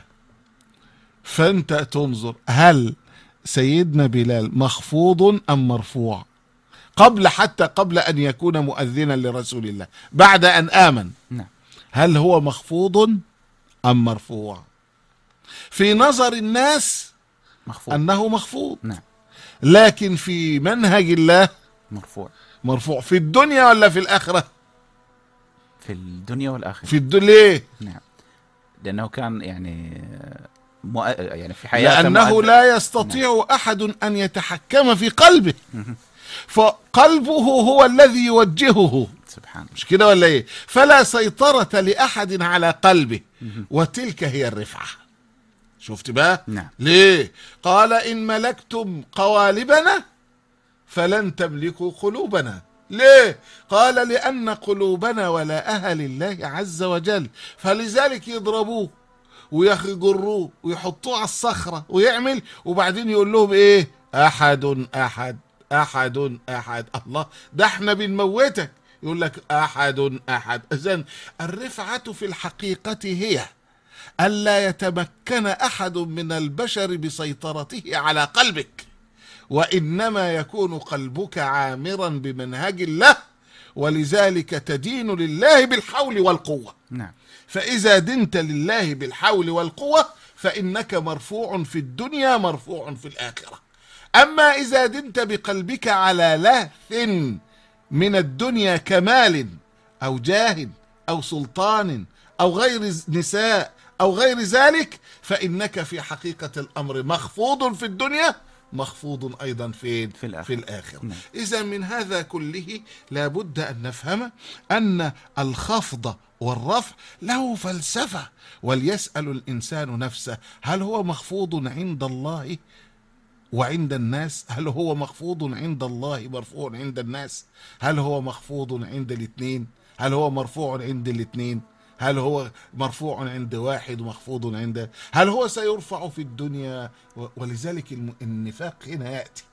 Speaker 2: فأنت تنظر هل سيدنا بلال مخفوض أم مرفوع؟ قبل حتى قبل أن يكون مؤذنا لرسول الله، بعد أن آمن،
Speaker 1: نعم.
Speaker 2: هل هو مخفوض أم مرفوع؟ في نظر الناس
Speaker 1: مخفوض.
Speaker 2: أنه مخفوض،
Speaker 1: نعم.
Speaker 2: لكن في منهج الله
Speaker 1: مرفوع.
Speaker 2: مرفوع. في الدنيا ولا في الآخرة؟
Speaker 1: في الدنيا والآخرة.
Speaker 2: في الدنيا. ليه؟
Speaker 1: نعم. لأنه كان يعني مؤ... يعني في حياته
Speaker 2: لأنه
Speaker 1: مؤذن.
Speaker 2: لا يستطيع نعم. أحد أن يتحكم في قلبه،
Speaker 1: مه.
Speaker 2: فقلبه هو الذي يوجهه،
Speaker 1: سبحان
Speaker 2: مش كده ولا ايه؟ فلا سيطرة لأحد على قلبه،
Speaker 1: مه.
Speaker 2: وتلك هي الرفعة. شفت بقى؟
Speaker 1: نعم.
Speaker 2: ليه؟ قال إن ملكتم قوالبنا فلن تملكوا قلوبنا. ليه؟ قال لأن قلوبنا ولا أهل الله عز وجل، فلذلك يضربوه ويجروه ويحطوه على الصخرة ويعمل، وبعدين يقول لهم ايه؟ أحد أحد أحد أحد. الله، ده احنا بنموتك، يقول لك أحد أحد. إذن الرفعة في الحقيقة هي ألا يتمكن أحد من البشر بسيطرته على قلبك، وإنما يكون قلبك عامرا بمنهج الله، ولذلك تدين لله بالحول والقوة.
Speaker 1: نعم.
Speaker 2: فإذا دنت لله بالحول والقوة فإنك مرفوع في الدنيا مرفوع في الآخرة. أما إذا دنت بقلبك على لهث من الدنيا كمال أو جاه أو سلطان أو غير نساء أو غير ذلك، فإنك في حقيقة الأمر مخفوض في الدنيا مخفوض أيضا في
Speaker 1: في الآخرة,
Speaker 2: في الآخرة.
Speaker 1: نعم.
Speaker 2: إذا من هذا كله لابد أن نفهم أن الخفض والرفع له فلسفة، وليسأل الإنسان نفسه هل هو مخفوض عند الله وعند الناس؟ هل هو مخفوض عند الله مرفوع عند الناس؟ هل هو مخفوض عند الاثنين؟ هل هو مرفوع عند الاثنين؟ هل هو مرفوع عند واحد ومخفوض عند؟ هل هو سيرفع في الدنيا؟ ولذلك النفاق هنا يأتي.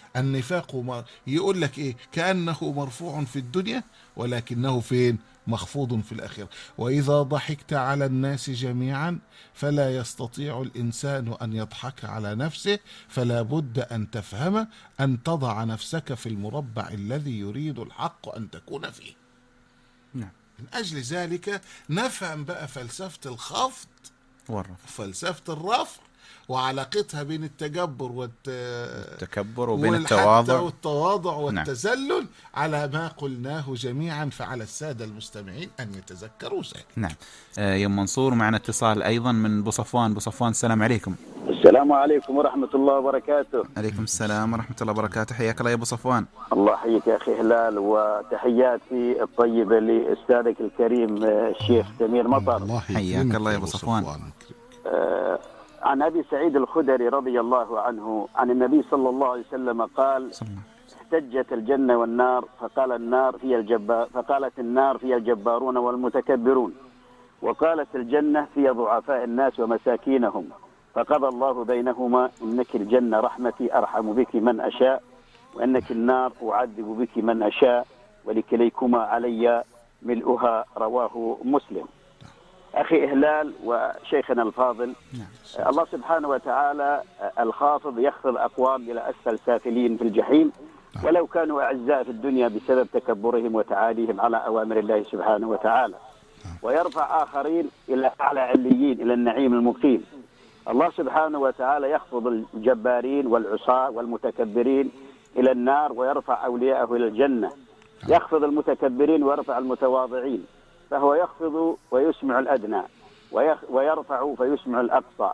Speaker 2: النفاق يقول لك ايه؟ كأنه مرفوع في الدنيا ولكنه فين؟ مخفوض في الآخرة. وإذا ضحكت على الناس جميعا فلا يستطيع الإنسان أن يضحك على نفسه، فلا بد أن تفهم أن تضع نفسك في المربع الذي يريد الحق أن تكون فيه.
Speaker 1: نعم.
Speaker 2: من أجل ذلك نفهم بقى فلسفة الخفض
Speaker 1: والرفع،
Speaker 2: فلسفة الرفع، وعلاقتها بين التجبر
Speaker 1: والتكبر وبين التواضع
Speaker 2: والتواضع والتذلل. نعم. على ما قلناه جميعا، فعلى السادة المستمعين أن يتذكروا ذلك.
Speaker 1: نعم. آه يا منصور، معنا اتصال أيضا من بصفوان. بصفوان، السلام عليكم.
Speaker 3: السلام عليكم ورحمة الله وبركاته.
Speaker 1: عليكم السلام ورحمة الله وبركاته، حياك الله يا بصفوان.
Speaker 3: الله يحييك يا أخي هلال، وتحياتي الطيبة لأستاذك الكريم الشيخ سمير مطر.
Speaker 1: حياك الله يا بصفوان.
Speaker 3: آه عن أبي سعيد الخدري رضي الله عنه عن النبي صلى الله عليه وسلم قال: احتجت الجنة والنار فقال النار هي الجبار فقالت النار هي الجبارون والمتكبرون، وقالت الجنة هي ضعفاء الناس ومساكينهم، فقضى الله بينهما: إنك الجنة رحمتي أرحم بك من أشاء، وإنك النار أعذب بك من أشاء، ولكليكما علي ملؤها. رواه مسلم. أخي إهلال وشيخنا الفاضل، الله سبحانه وتعالى الخافض يخفض أقوام إلى أسفل سافلين في الجحيم، ولو كانوا أعزاء في الدنيا بسبب تكبرهم وتعاليهم على أوامر الله سبحانه وتعالى، ويرفع آخرين إلى أعلى عليين إلى النعيم المقيم. الله سبحانه وتعالى يخفض الجبارين والعصاة والمتكبرين إلى النار ويرفع أولياءه إلى الجنة، يخفض المتكبرين ويرفع المتواضعين، فهو يخفض ويسمع الأدنى ويرفع فيسمع الأقصى.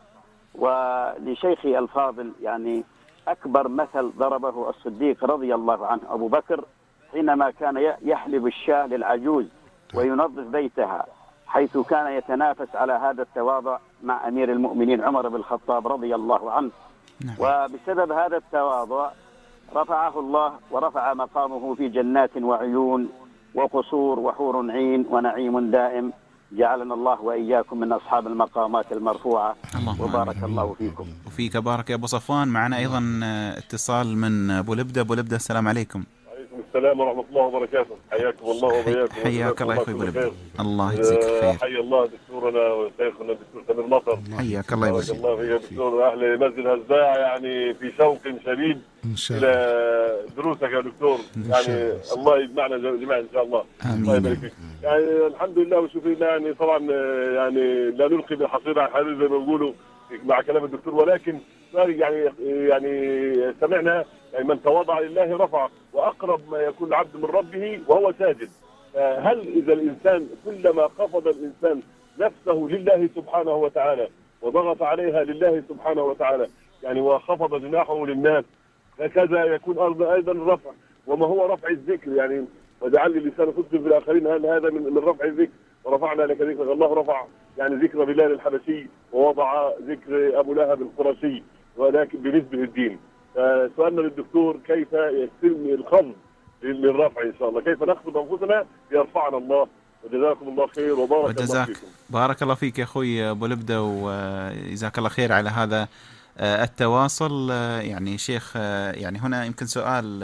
Speaker 3: ولشيخي الفاضل يعني أكبر مثل ضربه الصديق رضي الله عنه أبو بكر حينما كان يحلب الشاة للعجوز وينظف بيتها، حيث كان يتنافس على هذا التواضع مع أمير المؤمنين عمر بن الخطاب رضي الله عنه. وبسبب هذا التواضع رفعه الله ورفع مقامه في جنات وعيون وقصور وحور عين ونعيم دائم. جعلنا الله وإياكم من أصحاب المقامات المرفوعة، وبارك الله فيكم.
Speaker 1: وفيك بارك يا أبو صفوان. معنا أيضا اتصال من أبو لبدة. أبو لبدة السلام عليكم.
Speaker 4: وعليكم السلام ورحمة الله وبركاته. حياكم الله وبياكم.
Speaker 1: حياك الله يا أخوي أبو لبدة. الله يجزيك الخير.
Speaker 4: حي الله دكتورنا وشيخنا الدكتور سمير مطر.
Speaker 1: حياك الله يبارك.
Speaker 4: بارك الله فيك دكتور. أهل مسجد هزاع يعني في شوق شديد إلى دروسك يا دكتور، يعني الله يجمعنا جميعا إن شاء الله. الله يبارك فيك. يعني الحمد لله وشكر لله. يعني طبعا يعني لا نلقي بالحصير على الحديد زي ما بيقولوا مع كلام الدكتور، ولكن يعني يعني سمعنا يعني من تواضع لله رفع، وأقرب ما يكون العبد من ربه وهو ساجد. هل إذا الإنسان كلما خفض الإنسان نفسه لله سبحانه وتعالى وضغط عليها لله سبحانه وتعالى يعني وخفض جناحه للناس، هكذا يكون أيضا الرفع. وما هو رفع الذكر؟ يعني وجعل لي لسان صدق في الآخرين، هل هذا من من رفع الذكر؟ ورفعنا لك ذكرك. الله رفع يعني ذكر بلال الحبشي ووضع ذكر أبو لهب القرشي، ولكن بنسبة الدين. سؤالنا للدكتور كيف يتم الخفض للرفع إن شاء الله، كيف نخفض أنفسنا ليرفعنا الله. وجزاكم الله خير وبارك الله فيكم.
Speaker 1: بارك الله فيك يا أخوي أبو لبدة، وجزاك الله خير على هذا التواصل. يعني شيخ يعني هنا يمكن سؤال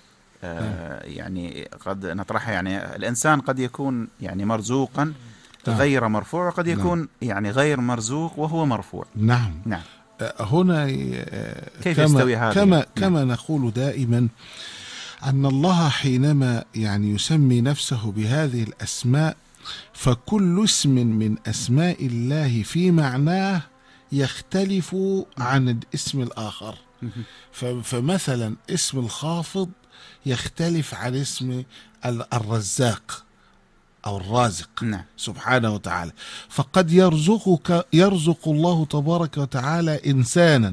Speaker 1: يعني قد نطرحه. يعني الإنسان قد يكون يعني مرزوقا غير مرفوع، وقد يكون يعني غير مرزوق وهو مرفوع.
Speaker 2: نعم
Speaker 1: نعم.
Speaker 2: هنا
Speaker 1: كيف
Speaker 2: كما
Speaker 1: يستوي هذا؟
Speaker 2: كما,
Speaker 1: نعم.
Speaker 2: كما نقول دائما أن الله حينما يعني يسمي نفسه بهذه الأسماء، فكل اسم من أسماء الله في معناه يختلف عن الاسم الآخر. فمثلا اسم الخافض يختلف عن اسم الرزاق أو الرازق.
Speaker 1: نعم.
Speaker 2: سبحانه وتعالى. فقد يرزقك يرزق الله تبارك وتعالى إنسانا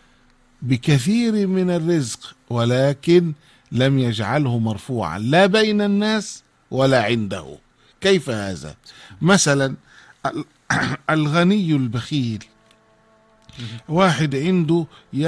Speaker 2: بكثير من الرزق، ولكن لم يجعله مرفوعا لا بين الناس ولا عنده. كيف هذا؟ مثلا الغني البخيل، واحد عنده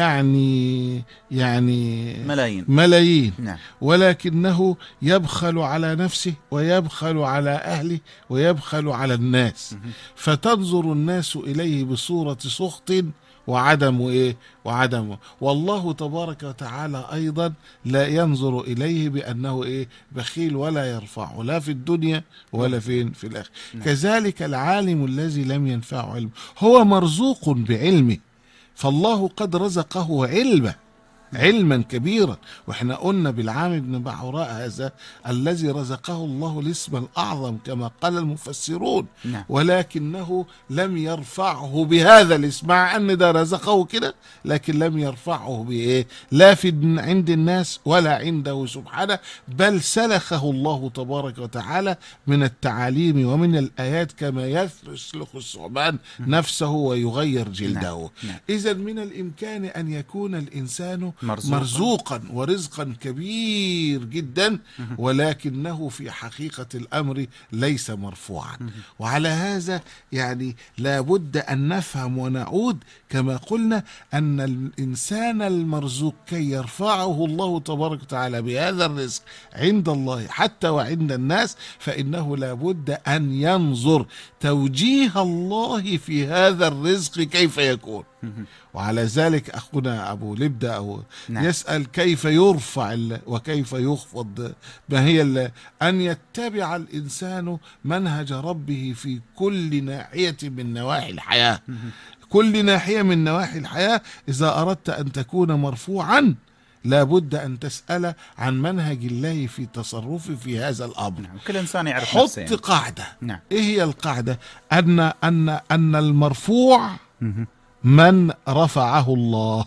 Speaker 2: يعني يعني
Speaker 1: ملايين
Speaker 2: ملايين
Speaker 1: نعم.
Speaker 2: ولكنه يبخل على نفسه ويبخل على أهله ويبخل على الناس، فتنظر الناس إليه بصورة سخط وعدم إيه وعدم والله تبارك وتعالى أيضا لا ينظر إليه بأنه إيه بخيل، ولا يرفعه لا في الدنيا ولا فين في الآخرة. كذلك العالم الذي لم ينفعه علم هو مرزوق بعلمه، فالله قد رزقه علما علما كبيرا. واحنا قلنا بالعام بن بعوراء هذا الذي رزقه الله الاسم الأعظم كما قال المفسرون،
Speaker 1: نعم.
Speaker 2: ولكنه لم يرفعه بهذا الاسم، مع أن ده رزقه كده لكن لم يرفعه بإيه لا في عند الناس ولا عنده سبحانه، بل سلخه الله تبارك وتعالى من التعاليم ومن الآيات كما يسلخ الثعبان نفسه ويغير جلده.
Speaker 1: نعم. نعم.
Speaker 2: إذا من الإمكان أن يكون الإنسان
Speaker 1: مرزوقا,
Speaker 2: مرزوقا ورزقا كبير جدا، ولكنه في حقيقة الأمر ليس مرفوعا. وعلى هذا يعني لابد أن نفهم ونعود كما قلنا أن الإنسان المرزوق كي يرفعه الله تبارك وتعالى بهذا الرزق عند الله حتى وعند الناس، فإنه لابد أن ينظر توجيه الله في هذا الرزق كيف يكون. وعلى ذلك أخونا أبو لبدة أو نعم. يسأل كيف يرفع وكيف يخفض. ما هي أن يتبع الإنسان منهج ربه في كل ناحية من نواحي الحياة. كل ناحية من نواحي الحياة إذا أردت أن تكون مرفوعا لابد أن تسأل عن منهج الله في تصرفه في هذا الأمر.
Speaker 1: نعم. كل إنسان يعرف
Speaker 2: حط
Speaker 1: نفسه يعني.
Speaker 2: قاعدة.
Speaker 1: نعم.
Speaker 2: إيه هي القاعدة؟ أن أن أن المرفوع من رفعه الله،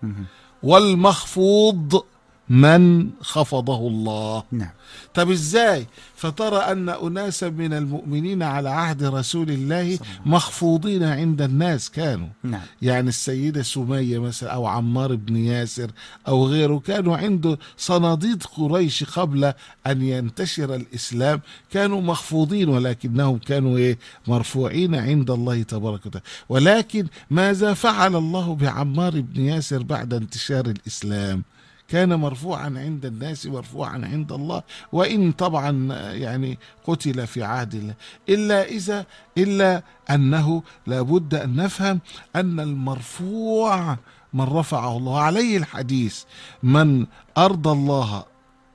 Speaker 2: والمخفوض من خفضه الله.
Speaker 1: نعم.
Speaker 2: طب ازاي؟ فترى ان اناسا من المؤمنين على عهد رسول الله مخفوضين عند الناس كانوا.
Speaker 1: نعم.
Speaker 2: يعني السيدة سمية مثلا او عمار بن ياسر او غيره كانوا عنده صناديد قريش قبل ان ينتشر الاسلام، كانوا مخفوضين ولكنهم كانوا ايه؟ مرفوعين عند الله تبارك وتعالى. ولكن ماذا فعل الله بعمار بن ياسر بعد انتشار الاسلام؟ كان مرفوعا عند الناس مرفوعا عند الله، وإن طبعا يعني قتل في عهد الله، إلا إذا إلا أنه لابد أن نفهم أن المرفوع من رفعه الله. عليه الحديث: من أرضى الله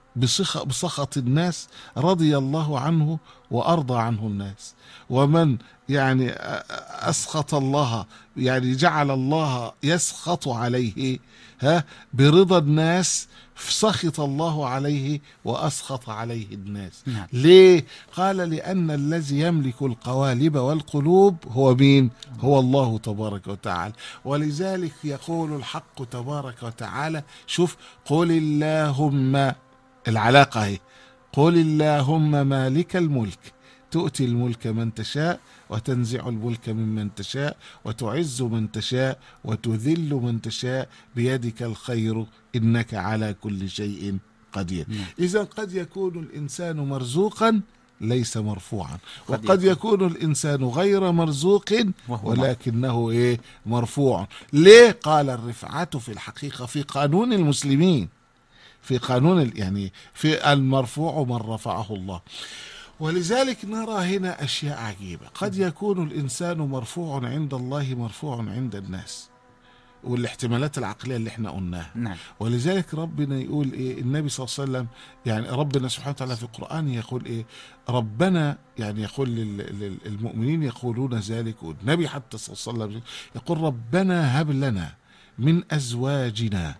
Speaker 2: بسخط الناس رضي الله عنه وأرضى عنه الناس، ومن يعني أسخط الله يعني جعل الله يسخط عليه ها برضا الناس سخط الله عليه وأسخط عليه الناس.
Speaker 1: نعم.
Speaker 2: ليه؟ قال: لأن الذي يملك القوالب والقلوب هو مين؟ هو الله تبارك وتعالى. ولذلك يقول الحق تبارك وتعالى، شوف: قل اللهم، العلاقة هي، قل اللهم مالك الملك تؤتي الملك من تشاء وتنزع الملك ممن تشاء وتعز من تشاء وتذل من تشاء بيدك الخير إنك على كل شيء قدير. إذن قد يكون الإنسان مرزوقا ليس مرفوعا، وقد يكون الإنسان غير مرزوق ولكنه إيه؟ مرفوع. ليه؟ قال: الرفعة في الحقيقة في قانون المسلمين، في قانون يعني في المرفوع من رفعه الله. ولذلك نرى هنا أشياء عجيبة. قد يكون الإنسان مرفوع عند الله مرفوع عند الناس، والاحتمالات العقلية اللي احنا قلناها.
Speaker 1: نعم.
Speaker 2: ولذلك ربنا يقول إيه؟ النبي صلى الله عليه وسلم يعني ربنا سبحانه وتعالى في القرآن يقول إيه؟ ربنا يعني يقول للمؤمنين يقولون ذلك، والنبي حتى صلى الله عليه وسلم يقول: ربنا هب لنا من أزواجنا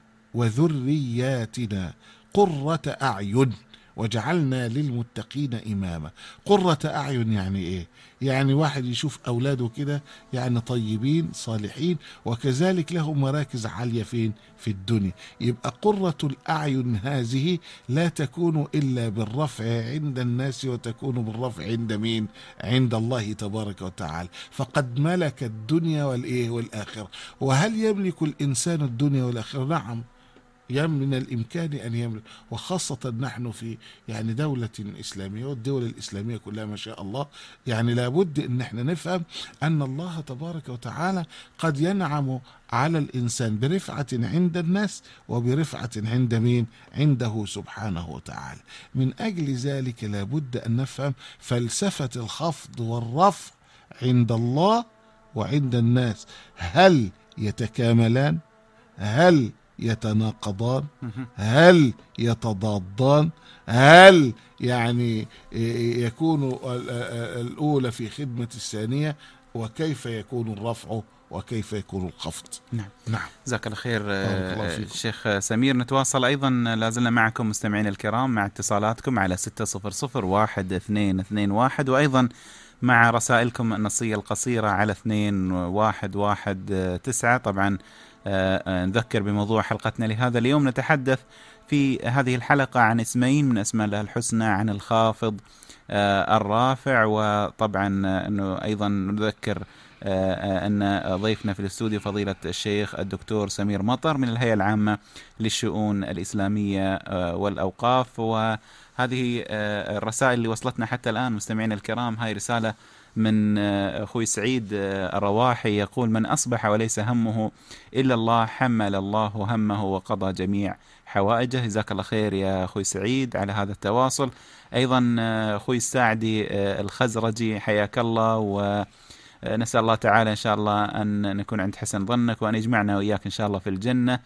Speaker 2: وذرياتنا قرة أعين وجعلنا للمتقين إماما. قرة أعين يعني إيه؟ يعني واحد يشوف أولاده كده يعني طيبين صالحين، وكذلك لهم مراكز عالية فين؟ في الدنيا. يبقى قرة الأعين هذه لا تكون إلا بالرفع عند الناس، وتكون بالرفع عند مين؟ عند الله تبارك وتعالى. فقد ملك الدنيا والإيه؟ والآخرة. وهل يملك الإنسان الدنيا والآخرة؟ نعم، من الإمكان أن يملك، وخاصة نحن في يعني دولة إسلامية، والدول الإسلامية كلها ما شاء الله، يعني لابد أن احنا نفهم أن الله تبارك وتعالى قد ينعم على الإنسان برفعة عند الناس وبرفعة عند مين؟ عنده سبحانه وتعالى. من أجل ذلك لابد أن نفهم فلسفة الخفض والرفع عند الله وعند الناس. هل يتكاملان؟ هل يتناقضان؟ هل يتضادان؟ هل يعني يكون الأولى في خدمة الثانية؟ وكيف يكون الرفع وكيف يكون الخفض؟
Speaker 1: نعم.
Speaker 2: نعم.
Speaker 1: جزاك الله خير الشيخ سمير. نتواصل أيضا لازلنا معكم مستمعين الكرام مع اتصالاتكم على ستة صفر صفر واحد اثنين اثنين واحد، وأيضا مع رسائلكم النصية القصيرة على اثنين واحد واحد تسعة. طبعا آه نذكر بموضوع حلقتنا لهذا اليوم. نتحدث في هذه الحلقة عن اسمين من أسماء الله الحسنى، عن الخافض آه الرافع، وطبعا أنه أيضا نذكر آه أن ضيفنا في الاستوديو فضيلة الشيخ الدكتور سمير مطر من الهيئة العامة للشؤون الإسلامية آه والأوقاف. وهذه آه الرسائل اللي وصلتنا حتى الآن مستمعين الكرام، هاي رسالة من أخوي سعيد الرواحي يقول: من أصبح وليس همه إلا الله حمل الله همه وقضى جميع حوائجه. جزاك الله خير يا أخوي سعيد على هذا التواصل. أيضا أخوي الساعدي الخزرجي حياك الله، ونسأل الله تعالى إن شاء الله أن نكون عند حسن ظنك، وأن يجمعنا وإياك إن شاء الله في الجنة،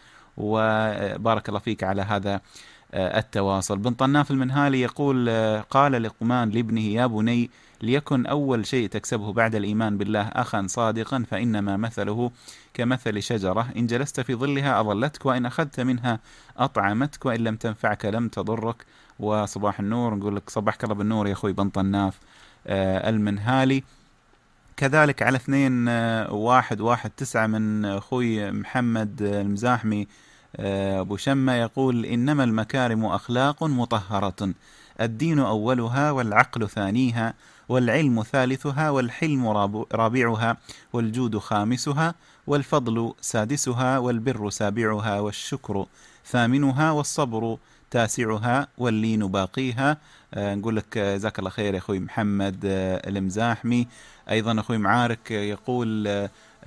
Speaker 1: وبارك الله فيك على هذا التواصل. بن طناف المنهالي يقول: قال لقمان لابنه: يا بني ليكن أول شيء تكسبه بعد الإيمان بالله أخا صادقا، فإنما مثله كمثل شجرة إن جلست في ظلها أظلتك، وإن أخذت منها أطعمتك، وإن لم تنفعك لم تضرك. وصباح النور، نقول لك صباحك الله بالنور يا أخوي بن طناف المنهالي. كذلك على اثنين واحد واحد تسعة من أخوي محمد المزاحمي أبو شمة يقول: إنما المكارم أخلاق مطهرة، الدين أولها والعقل ثانيها والعلم ثالثها والحلم رابعها والجود خامسها والفضل سادسها والبر سابعها والشكر ثامنها والصبر تاسعها واللين باقيها. أه نقول لك جزاك الله خير يا أخوي محمد المزاحمي. أيضا أخوي معارك يقول: أه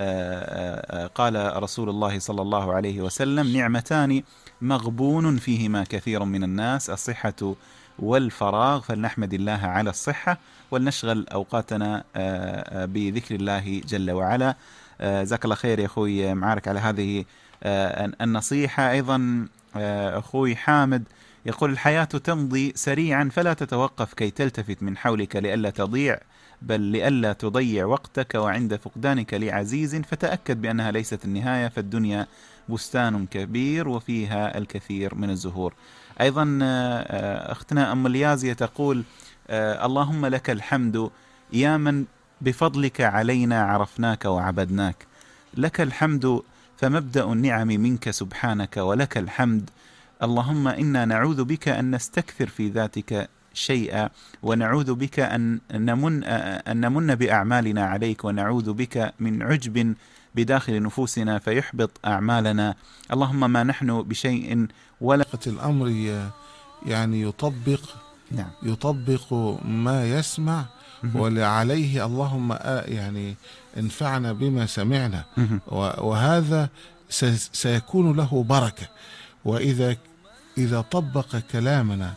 Speaker 1: أه قال رسول الله صلى الله عليه وسلم: نعمتان مغبون فيهما كثير من الناس، الصحة والفراغ، فلنحمد الله على الصحة ولنشغل أوقاتنا بذكر الله جل وعلا. جزاك الله خير يا أخوي معارك على هذه النصيحة. أيضا أخوي حامد يقول: الحياة تمضي سريعا فلا تتوقف كي تلتفت من حولك لئلا تضيع، بل لئلا تضيع وقتك، وعند فقدانك لعزيز فتأكد بأنها ليست النهاية، فالدنيا بستان كبير وفيها الكثير من الزهور. أيضا أختنا أم اليازية تقول: اللهم لك الحمد يا من بفضلك علينا عرفناك وعبدناك، لك الحمد فمبدأ النعم منك سبحانك، ولك الحمد اللهم إنا نعوذ بك أن نستكثر في ذاتك شيئا، ونعوذ بك أن نمن, أن نمن بأعمالنا عليك، ونعوذ بك من عجب بداخل نفوسنا فيحبط أعمالنا، اللهم ما نحن بشيء ولا.
Speaker 2: الأمر يعني يطبق
Speaker 1: نعم.
Speaker 2: يطبق ما يسمع، ولعليه اللهم يعني انفعنا بما سمعنا، وهذا سيكون له بركة. وإذا إذا طبق كلامنا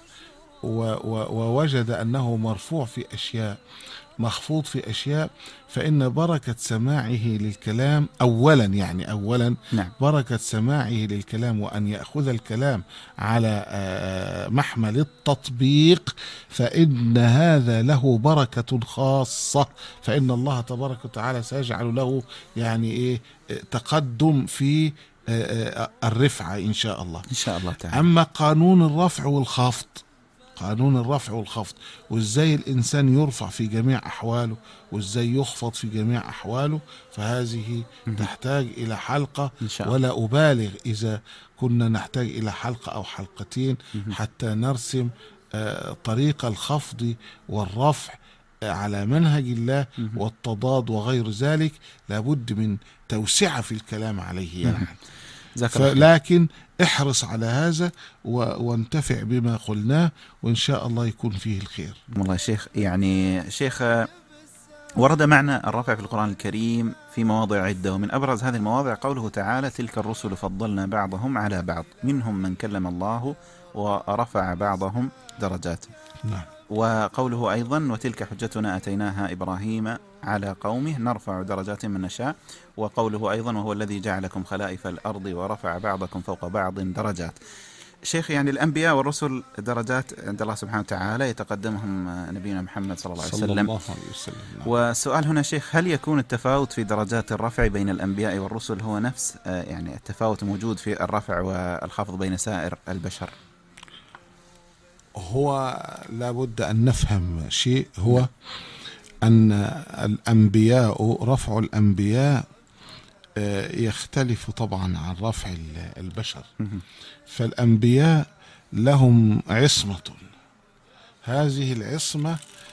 Speaker 2: ووجد أنه مرفوع في أشياء مخفوض في أشياء، فإن بركة سماعه للكلام أولا يعني أولا
Speaker 1: نعم.
Speaker 2: بركة سماعه للكلام وأن يأخذ الكلام على محمل التطبيق، فإن هذا له بركة خاصة، فإن الله تبارك وتعالى سيجعل له يعني إيه تقدم في الرفعة إن شاء الله
Speaker 1: إن شاء الله تعالى.
Speaker 2: أما قانون الرفع والخفض، قانون الرفع والخفض وإزاي الإنسان يرفع في جميع أحواله وإزاي يخفض في جميع أحواله، فهذه تحتاج إلى حلقة، ولا أبالغ إذا كنا نحتاج إلى حلقة أو حلقتين حتى نرسم طريق الخفض والرفع على منهج الله والتضاد وغير ذلك. لابد من توسعة في الكلام عليه يعني. لكن احرص على هذا وانتفع بما قلناه، وإن شاء الله يكون فيه الخير.
Speaker 1: والله شيخ يعني شيخ ورد معنى الرفع في القرآن الكريم في مواضع عدة، ومن أبرز هذه المواضع قوله تعالى: تلك الرسل فضلنا بعضهم على بعض منهم من كلم الله ورفع بعضهم درجات.
Speaker 2: نعم.
Speaker 1: وقوله أيضا: وتلك حجتنا أتيناها إبراهيم على قومه نرفع درجات من نشاء. وقوله أيضا: وهو الذي جعلكم خلائف الأرض ورفع بعضكم فوق بعض درجات. شيخ يعني الأنبياء والرسل درجات عند الله سبحانه وتعالى يتقدمهم نبينا محمد صلى الله عليه وسلم,
Speaker 2: الله عليه وسلم. نعم.
Speaker 1: والسؤال هنا شيخ: هل يكون التفاوت في درجات الرفع بين الأنبياء والرسل هو نفس يعني التفاوت موجود في الرفع والخفض بين سائر البشر؟
Speaker 2: هو لابد أن نفهم شيء، هو أن الأنبياء رفع الأنبياء يختلف طبعا عن رفع البشر. فالأنبياء لهم عصمة، هذه العصمة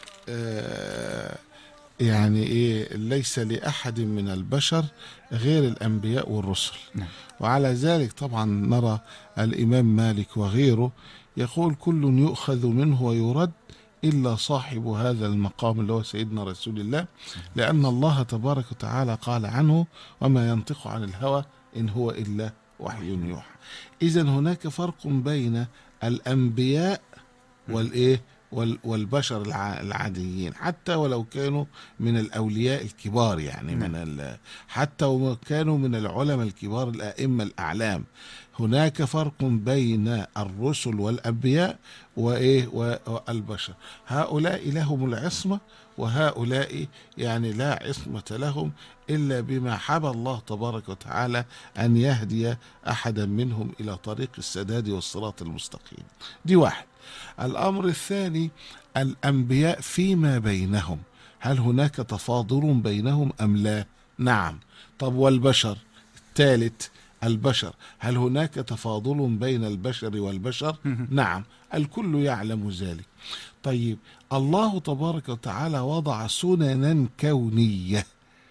Speaker 2: يعني إيه ليس لأحد من البشر غير الأنبياء والرسل. وعلى ذلك طبعا نرى الإمام مالك وغيره يقول: كل يؤخذ منه ويرد إلا صاحب هذا المقام اللي هو سيدنا رسول الله، لأن الله تبارك وتعالى قال عنه: وما ينطق عن الهوى إن هو إلا وحي يوحى. إذن هناك فرق بين الأنبياء والإيه والبشر العاديين، حتى ولو كانوا من الأولياء الكبار يعني من حتى ولو كانوا من العلماء الكبار الأئمة الأعلام. هناك فرق بين الرسل والأنبياء وإيه والبشر. هؤلاء لهم العصمة وهؤلاء يعني لا عصمة لهم إلا بما حبى الله تبارك وتعالى أن يهدي أحدا منهم إلى طريق السداد والصراط المستقيم. دي واحد. الأمر الثاني: الأنبياء فيما بينهم هل هناك تفاضل بينهم أم لا؟ نعم. طب والبشر؟ الثالث البشر، هل هناك تفاضل بين البشر والبشر؟ نعم، الكل يعلم ذلك. طيب الله تبارك وتعالى وضع سننا كونية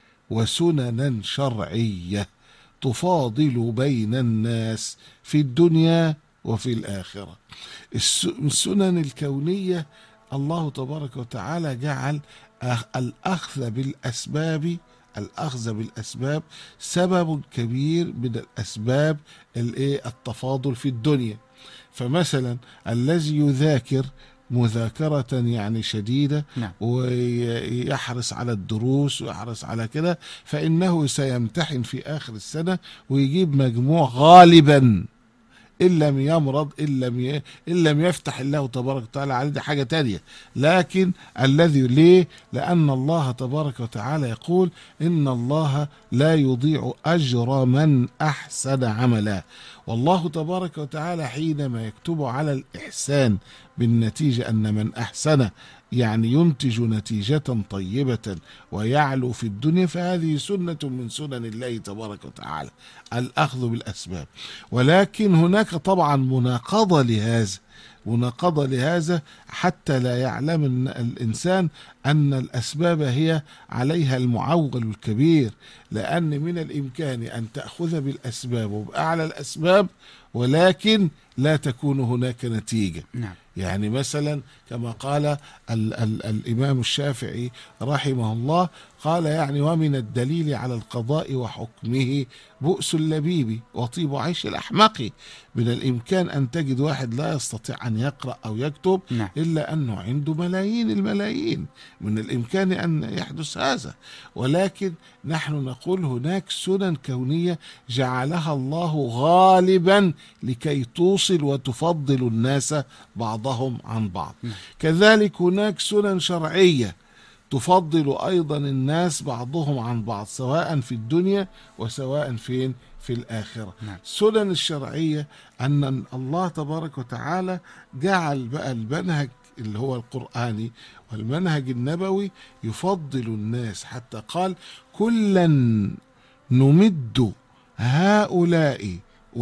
Speaker 2: وسننا شرعية تفاضل بين الناس في الدنيا وفي الآخرة. السنن الكونية الله تبارك وتعالى جعل الأخذ بالأسباب الأخذ بالأسباب سبب كبير من الأسباب التفاضل في الدنيا. فمثلا الذي يذاكر مذاكرة يعني شديدة نعم. ويحرص على الدروس ويحرص على كده، فإنه سيمتحن في آخر السنة ويجيب مجموع غالبا، إن لم يمرض، إن لم ي... إن لم يفتح الله تبارك وتعالى عليه، دي حاجة تانية. لكن الذي ليه؟ لأن الله تبارك وتعالى يقول إن الله لا يضيع أجر من أحسن عملا. والله تبارك وتعالى حينما يكتب على الإحسان بالنتيجة أن من أحسن يعني ينتج نتيجة طيبة ويعلو في الدنيا، فهذه سنة من سنن الله تبارك وتعالى، الأخذ بالأسباب. ولكن هناك طبعا مناقضة لهذا، مناقضة لهذا حتى لا يعلم الإنسان أن الأسباب هي عليها المعول الكبير، لأن من الإمكان أن تأخذ بالأسباب وبأعلى الأسباب ولكن لا تكون هناك نتيجة. نعم. يعني مثلا كما قال ال ال الإمام الشافعي رحمه الله، قال يعني ومن الدليل على القضاء وحكمه بؤس اللبيب وطيب عيش الأحمق. من الإمكان أن تجد واحد لا يستطيع أن يقرأ أو يكتب نعم. إلا أنه عنده ملايين الملايين، من الإمكان أن يحدث هذا. ولكن نحن نقول هناك سنن كونية جعلها الله غالبا لكي توصل وتفضل الناس بعضهم عن بعض. نعم. كذلك هناك سنن شرعية تفضل أيضا الناس بعضهم عن بعض، سواء في الدنيا وسواء فين في الآخرة. نعم. السنن الشرعية أن الله تبارك وتعالى جعل بقى المنهج اللي هو القرآني والمنهج النبوي يفضل الناس، حتى قال كلا نمد هؤلاء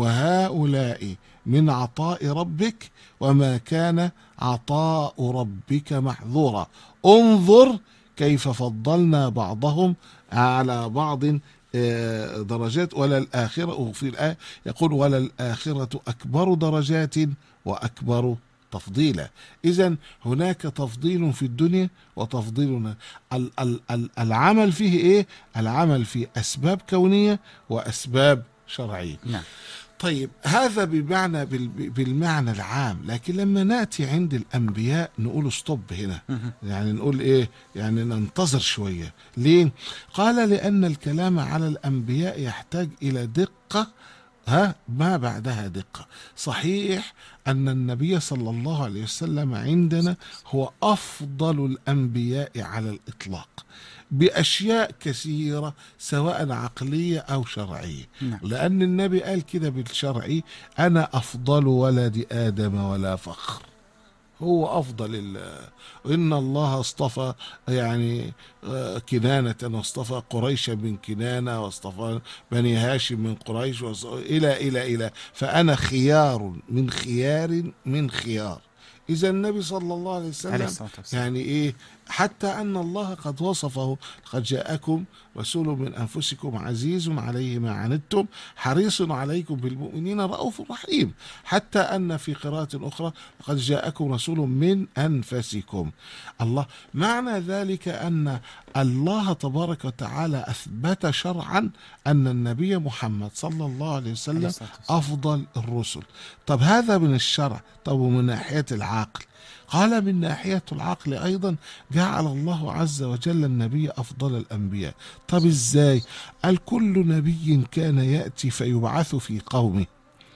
Speaker 2: وهؤلاء من عطاء ربك وما كان عطاء ربك محظورا، انظر كيف فضلنا بعضهم على بعض درجات ولا الآخرة، وفي الآية يقول ولا الآخرة أكبر درجات وأكبر تفضيلا. إذن هناك تفضيل في الدنيا وتفضيلنا. العمل فيه إيه؟ العمل فيه أسباب كونية وأسباب شرعية. نعم. طيب هذا بمعنى بالمعنى العام، لكن لما نأتي عند الأنبياء نقول ستوب هنا، يعني نقول إيه؟ يعني ننتظر شوية. ليه؟ قال لأن الكلام على الأنبياء يحتاج إلى دقة، ها ما بعدها دقة. صحيح أن النبي صلى الله عليه وسلم عندنا هو أفضل الأنبياء على الإطلاق بأشياء كثيرة سواء عقلية أو شرعية. نعم. لأن النبي قال كده بالشرعي أنا أفضل ولد آدم ولا فخر، هو أفضل. إن الله اصطفى يعني كنانة واصطفى قريشا من كنانة واصطفى بني هاشم من قريش إلى إلى إلى فأنا خيار من خيار من خيار. إذا النبي صلى الله عليه وسلم يعني إيه؟ حتى أن الله قد وصفه قد جاءكم رسول من أنفسكم عزيز عليه ما عنتم حريص عليكم بالمؤمنين رؤوف رحيم. حتى أن في قراءة أخرى قد جاءكم رسول من أنفسكم. الله معنى ذلك أن الله تبارك وتعالى أثبت شرعا أن النبي محمد صلى الله عليه وسلم أفضل الرسل. طب هذا من الشرع. طب ومن ناحية العقل؟ قال من ناحية العقل أيضا جعل الله عز وجل النبي أفضل الأنبياء. طب إزاي؟ قال كل نبي كان يأتي فيبعث في قومه،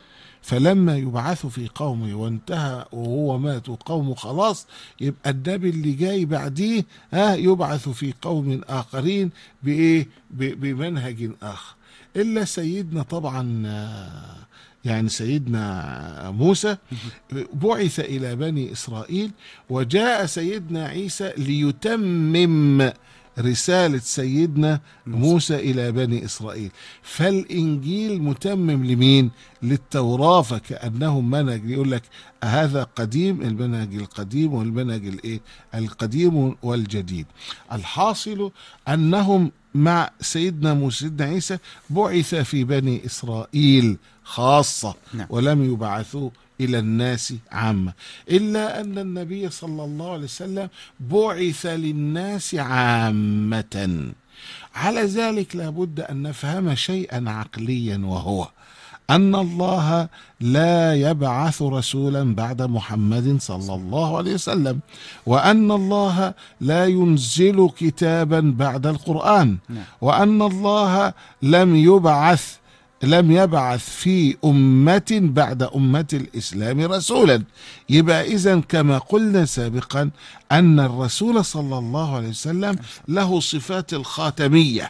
Speaker 2: فلما يبعث في قومه وانتهى وهو مات وقومه خلاص، يبقى النبي اللي جاي بعديه ها يبعث في قوم آخرين بإيه؟ بمنهج آخر. إلا سيدنا طبعا يعني سيدنا موسى بعث إلى بني إسرائيل، وجاء سيدنا عيسى ليتمم رسالة سيدنا موسى إلى بني إسرائيل. فالإنجيل متمم لمين؟ للتوراة، فكأنهم منهج يقول لك هذا قديم، المنهج القديم والمنهج الإيه؟ القديم والجديد. الحاصل أنهم مع سيدنا موسى سيدنا عيسى بعث في بني إسرائيل خاصة، ولم يبعثوا إلى الناس عامة، إلا أن النبي صلى الله عليه وسلم بعث للناس عامة. على ذلك لابد أن نفهم شيئا عقليا، وهو أن الله لا يبعث رسولا بعد محمد صلى الله عليه وسلم، وأن الله لا ينزل كتابا بعد القرآن، وأن الله لم يبعث لم يبعث في أمة بعد أمة الإسلام رسولا. يبقى إذن كما قلنا سابقا أن الرسول صلى الله عليه وسلم له صفات الخاتمية،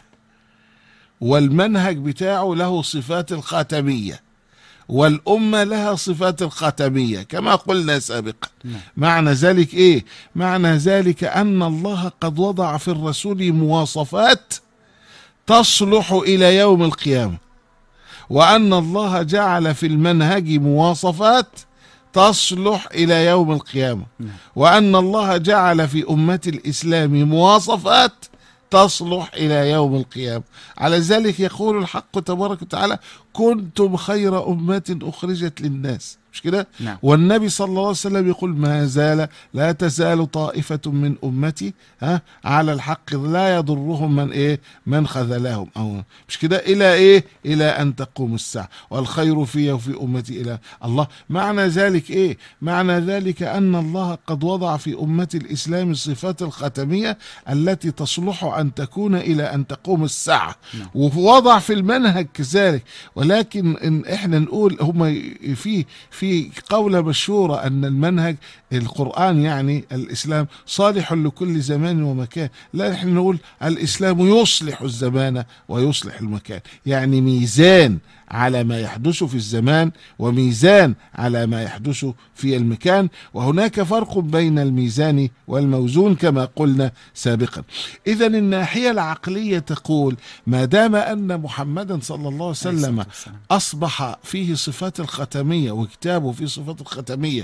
Speaker 2: والمنهج بتاعه له صفات الخاتمية، والأمة لها صفات الخاتمية كما قلنا سابقا. معنى ذلك إيه؟ معنى ذلك أن الله قد وضع في الرسول مواصفات تصلح إلى يوم القيامة، وأن الله جعل في المنهج مواصفات تصلح إلى يوم القيامة، وأن الله جعل في أمة الإسلام مواصفات تصلح إلى يوم القيامة. على ذلك يقول الحق تبارك وتعالى: كنتم خير أمة أخرجت للناس، مش كده؟
Speaker 1: نعم.
Speaker 2: والنبي صلى الله عليه وسلم يقول: ما زال لا تزال طائفة من أمتي ها على الحق لا يضرهم من إيه من خذلهم، أو مش كده، إلى إيه إلى أن تقوم الساعة، والخير في وفي أمتي إلى الله. معنى ذلك إيه؟ معنى ذلك أن الله قد وضع في أمة الإسلام الصفات الختمية التي تصلح أن تكون إلى أن تقوم الساعة، نعم. ووضع في المنهج كذلك. ولكن إن إحنا نقول هم في في قولة مشهورة أن المنهج القرآن يعني الإسلام صالح لكل زمان ومكان. لا، نحن نقول الإسلام يصلح الزمان ويصلح المكان، يعني ميزان على ما يحدث في الزمان وميزان على ما يحدث في المكان، وهناك فرق بين الميزان والموزون كما قلنا سابقا. إذن الناحية العقلية تقول ما دام أن محمدا صلى الله عليه وسلم أصبح فيه صفات الختمية وكتابه فيه صفات الختمية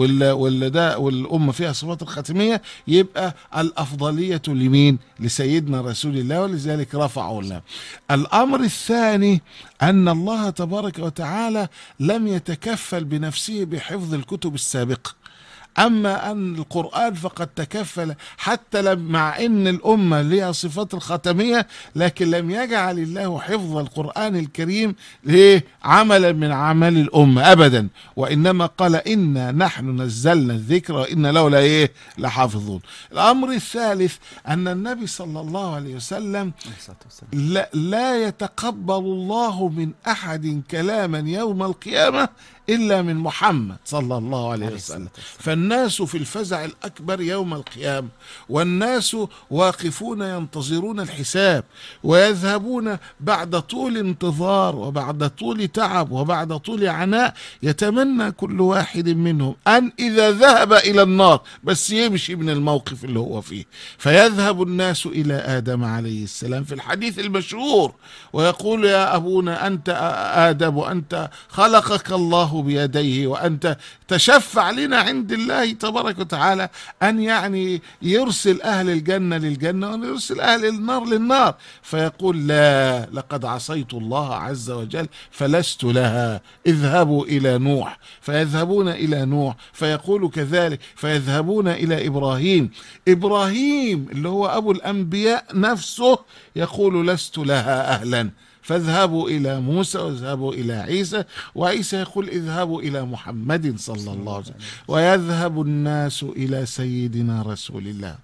Speaker 2: والدا والأمة فيها صفات الختمية، يبقى الأفضلية لمين؟ لسيدنا رسول الله، ولذلك رفعه الله. الأمر الثاني أن الله تبارك وتعالى لم يتكفل بنفسه بحفظ الكتب السابقة، أما أن القرآن فقد تكفل، حتى لم مع أن الأمة لها صفات الختمية، لكن لم يجعل الله حفظ القرآن الكريم ليه عملا من أعمال الأمة أبدا، وإنما قال إنا نحن نزلنا الذكر وإنا له لا إيه لحافظون. الأمر الثالث أن النبي صلى الله عليه وسلم لا, لا يتقبل الله من أحد كلاما يوم القيامة إلا من محمد صلى الله عليه وسلم. فالناس في الفزع الأكبر يوم القيامة، والناس واقفون ينتظرون الحساب، ويذهبون بعد طول انتظار وبعد طول تعب وبعد طول عناء، يتمنى كل واحد منهم أن إذا ذهب إلى النار بس يمشي من الموقف اللي هو فيه. فيذهب الناس إلى آدم عليه السلام في الحديث المشهور ويقول: يا أبونا أنت آدم وأنت خلقك الله بيديه، وأنت تشفع لنا عند الله تبارك وتعالى أن يعني يرسل أهل الجنة للجنة ويرسل أهل النار للنار. فيقول: لا، لقد عصيت الله عز وجل فلست لها، اذهبوا إلى نوح. فيذهبون إلى نوح، فيقول كذلك، فيذهبون إلى إبراهيم. إبراهيم اللي هو أبو الأنبياء نفسه يقول: لست لها أهلا. فاذهبوا إلى موسى واذهبوا إلى عيسى، وعيسى يقول: اذهبوا إلى محمد صلى الله عليه وسلم. ويذهب الناس إلى سيدنا رسول الله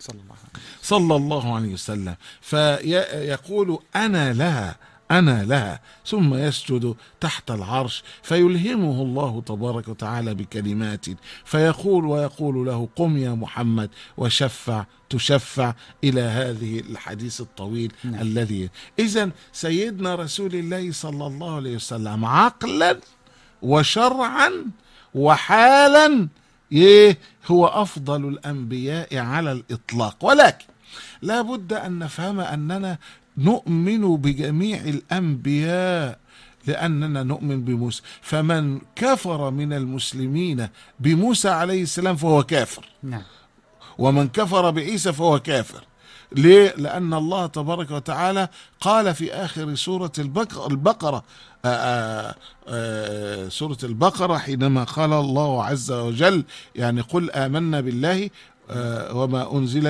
Speaker 2: صلى الله عليه وسلم، فيقول: أنا لها أنا لها، ثم يسجد تحت العرش فيلهمه الله تبارك وتعالى بكلمات، فيقول ويقول له: قم يا محمد وشفع تشفع، إلى هذه الحديث الطويل. نعم. الذي إذن سيدنا رسول الله صلى الله عليه وسلم عقلا وشرعا وحالا ايه هو افضل الانبياء على الاطلاق. ولكن لا بد ان نفهم اننا نؤمن بجميع الانبياء لاننا نؤمن بموسى، فمن كفر من المسلمين بموسى عليه السلام فهو كافر،
Speaker 1: نعم.
Speaker 2: ومن كفر بعيسى فهو كافر. ليه؟ لأن الله تبارك وتعالى قال في آخر سورة البقرة آآ آآ سورة البقرة حينما قال الله عز وجل يعني قل آمنا بالله وما أنزل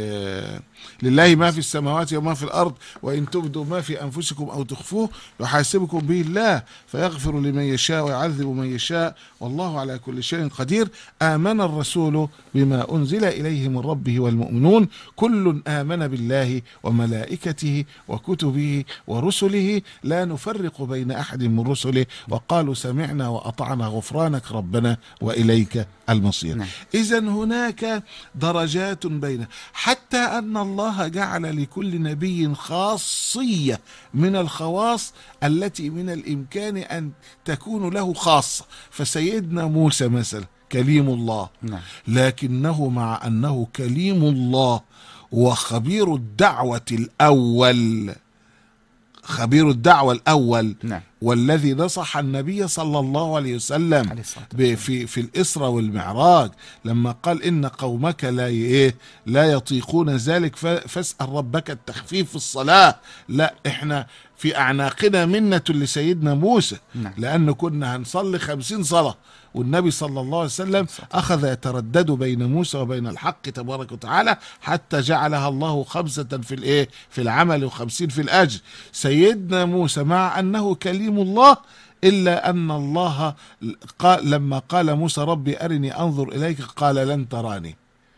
Speaker 2: لله ما في السماوات وما في الأرض وإن تبدوا ما في أنفسكم أو تخفوه يحاسبكم به الله فيغفر لمن يشاء ويعذب من يشاء والله على كل شيء قدير. آمن الرسول بما أنزل إليه من ربه والمؤمنون كل آمن بالله وملائكته وكتبه ورسله لا نفرق بين أحد من رسله وقالوا سمعنا وأطعنا غفرانك ربنا وإليك المصير. إذن هناك درجات بين، حتى أن الله جعل لكل نبي خاصية من الخواص التي من الإمكان أن تكون له خاصة. فسيدنا موسى مثلا كليم الله، لكنه مع أنه كليم الله وخبير الدعوة الأول، خبير الدعوة الأول نعم. والذي نصح النبي صلى الله عليه وسلم في في الإسراء والمعراج لما قال إن قومك لا إيه لا يطيقون ذلك فاسأل ربك التخفيف في الصلاة. لا، إحنا في أعناقنا منة لسيدنا موسى نعم. لأن كنا هنصلي خمسين صلاة والنبي صلى الله عليه وسلم أخذ يتردد بين موسى وبين الحق تبارك وتعالى حتى جعلها الله خمسة في الإيه في العمل وخمسين في الأجر. سيدنا موسى مع أنه كليم الله إلا أن الله قال لما قال موسى ربي أرني أنظر إليك قال لن تراني،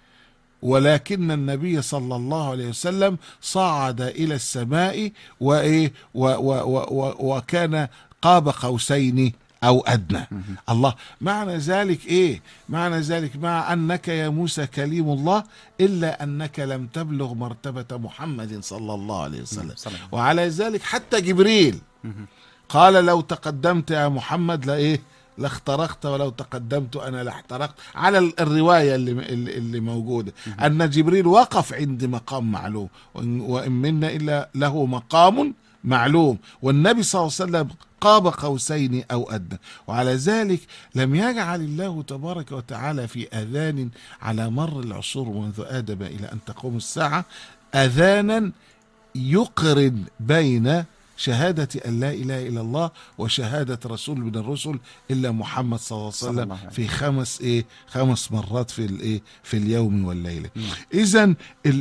Speaker 2: ولكن النبي صلى الله عليه وسلم صعد إلى السماء وإيه و و و وكان قاب قوسين أو أدنى. الله معنى ذلك إيه؟ معنى ذلك مع أنك يا موسى كليم الله إلا أنك لم تبلغ مرتبة محمد صلى الله عليه وسلم. وعلى ذلك حتى جبريل قال لو تقدمت يا محمد لإيه لاخترقت ولو تقدمت أنا لاحترقت، على الرواية اللي, اللي موجودة أن جبريل وقف عند مقام معلوم وإن منا إلا له مقام معلوم، والنبي صلى الله عليه وسلم قاب قوسين أو أدنى. وعلى ذلك لم يجعل الله تبارك وتعالى في أذان على مر العصور منذ آدم إلى أن تقوم الساعة أذانا يقرن بين شهادة أن لا إله إلا الله وشهادة رسول من الرسل إلا محمد صلى الله عليه وسلم في خمس إيه خمس مرات في الإيه في اليوم والليلة. إذن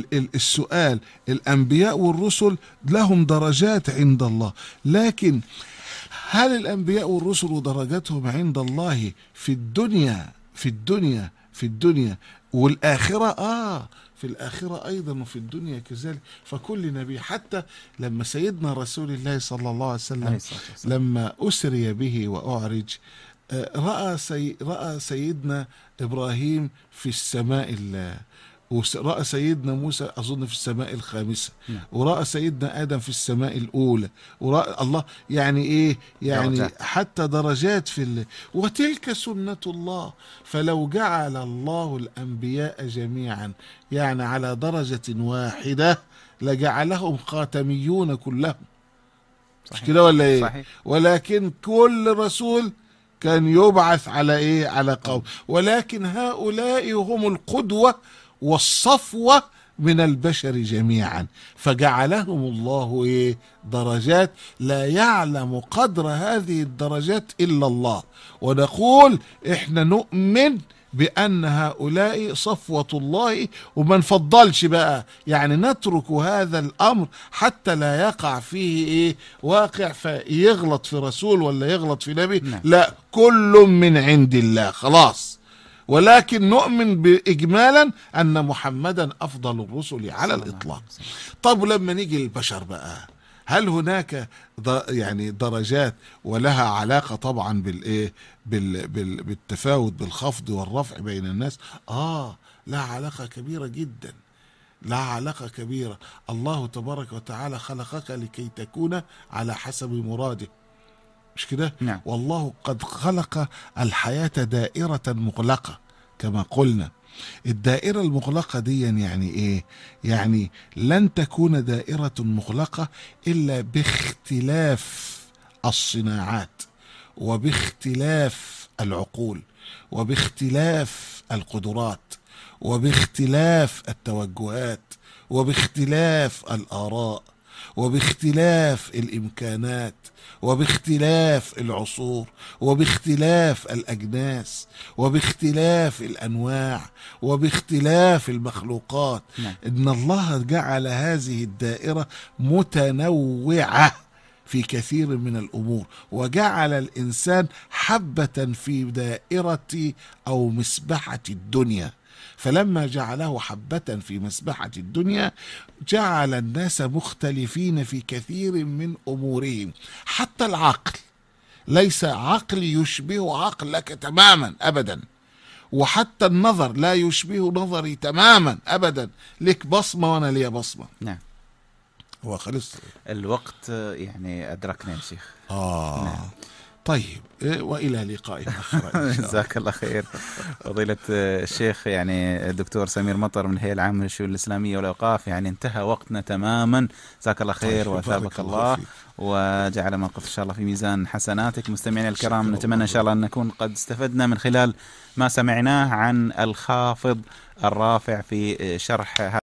Speaker 2: السؤال الأنبياء والرسل لهم درجات عند الله، لكن هل الأنبياء والرسل درجاتهم عند الله في الدنيا في الدنيا في الدنيا والآخرة؟ آه في الآخرة أيضا وفي الدنيا كذلك. فكل نبي حتى لما سيدنا رسول الله صلى الله عليه وسلم لما أسري به وأعرج رأى, سي رأى سيدنا إبراهيم في السماء الله، ورأى سيدنا موسى أظن في السماء الخامسة، ورأى سيدنا آدم في السماء الأولى، ورأى الله يعني إيه يعني درجات. حتى درجات في الله. وتلك سنة الله، فلو جعل الله الأنبياء جميعا يعني على درجة واحدة لجعلهم خاتميون كلهم، مش كده ولا إيه؟ صحيح. ولكن كل رسول كان يبعث على إيه على قوم، ولكن هؤلاء هم القدوة والصفوة من البشر جميعا، فجعلهم الله إيه درجات لا يعلم قدر هذه الدرجات إلا الله. ونقول إحنا نؤمن بأن هؤلاء صفوة الله وما نفضلش بقى، يعني نترك هذا الأمر حتى لا يقع فيه إيه واقع فيغلط في رسول ولا يغلط في نبي. لا, لا كل من عند الله خلاص. ولكن نؤمن بإجمالا أن محمدا أفضل الرسل على الإطلاق. طب لما نيجي للبشر بقى، هل هناك يعني درجات ولها علاقة طبعا بالإيه بال بال بالتفاوت بالخفض والرفع بين الناس؟ آه لها علاقة كبيرة جدا، لها علاقة كبيرة. الله تبارك وتعالى خلقك لكي تكون على حسب مراده، مش كده؟
Speaker 1: نعم.
Speaker 2: والله قد خلق الحياة دائرة مغلقة كما قلنا. الدائرة المغلقة دي يعني ايه؟ يعني لن تكون دائرة مغلقة إلا باختلاف الصناعات، وباختلاف العقول، وباختلاف القدرات، وباختلاف التوجهات، وباختلاف الآراء، وباختلاف الإمكانات، وباختلاف العصور، وباختلاف الأجناس، وباختلاف الأنواع، وباختلاف المخلوقات.
Speaker 1: نعم.
Speaker 2: إن الله جعل هذه الدائرة متنوعة في كثير من الأمور، وجعل الإنسان حبة في دائرة أو مسبحة الدنيا. فلما جعله حبة في مسبحة الدنيا جعل الناس مختلفين في كثير من أمورهم. حتى العقل ليس عقل يشبه عقلك تماما أبدا، وحتى النظر لا يشبه نظري تماما أبدا. لك بصمة وأنا لي بصمة.
Speaker 1: نعم.
Speaker 2: هو خلص
Speaker 1: الوقت يعني أدركنا يا شيخ.
Speaker 2: آه نعم. طيب وإلى لقاء آخر.
Speaker 1: جزاك الله خير فضيلة الشيخ يعني الدكتور سمير مطر من الهيئة العامة للشؤون الإسلامية والأوقاف. يعني انتهى وقتنا تماما. جزاك الله خير
Speaker 2: طيب
Speaker 1: وأثابك الله, الله وجعل ما قلت إن شاء الله في ميزان حسناتك. مستمعينا الكرام نتمنى إن شاء الله أن نكون قد استفدنا من خلال ما سمعناه عن الخافض الرافع في شرح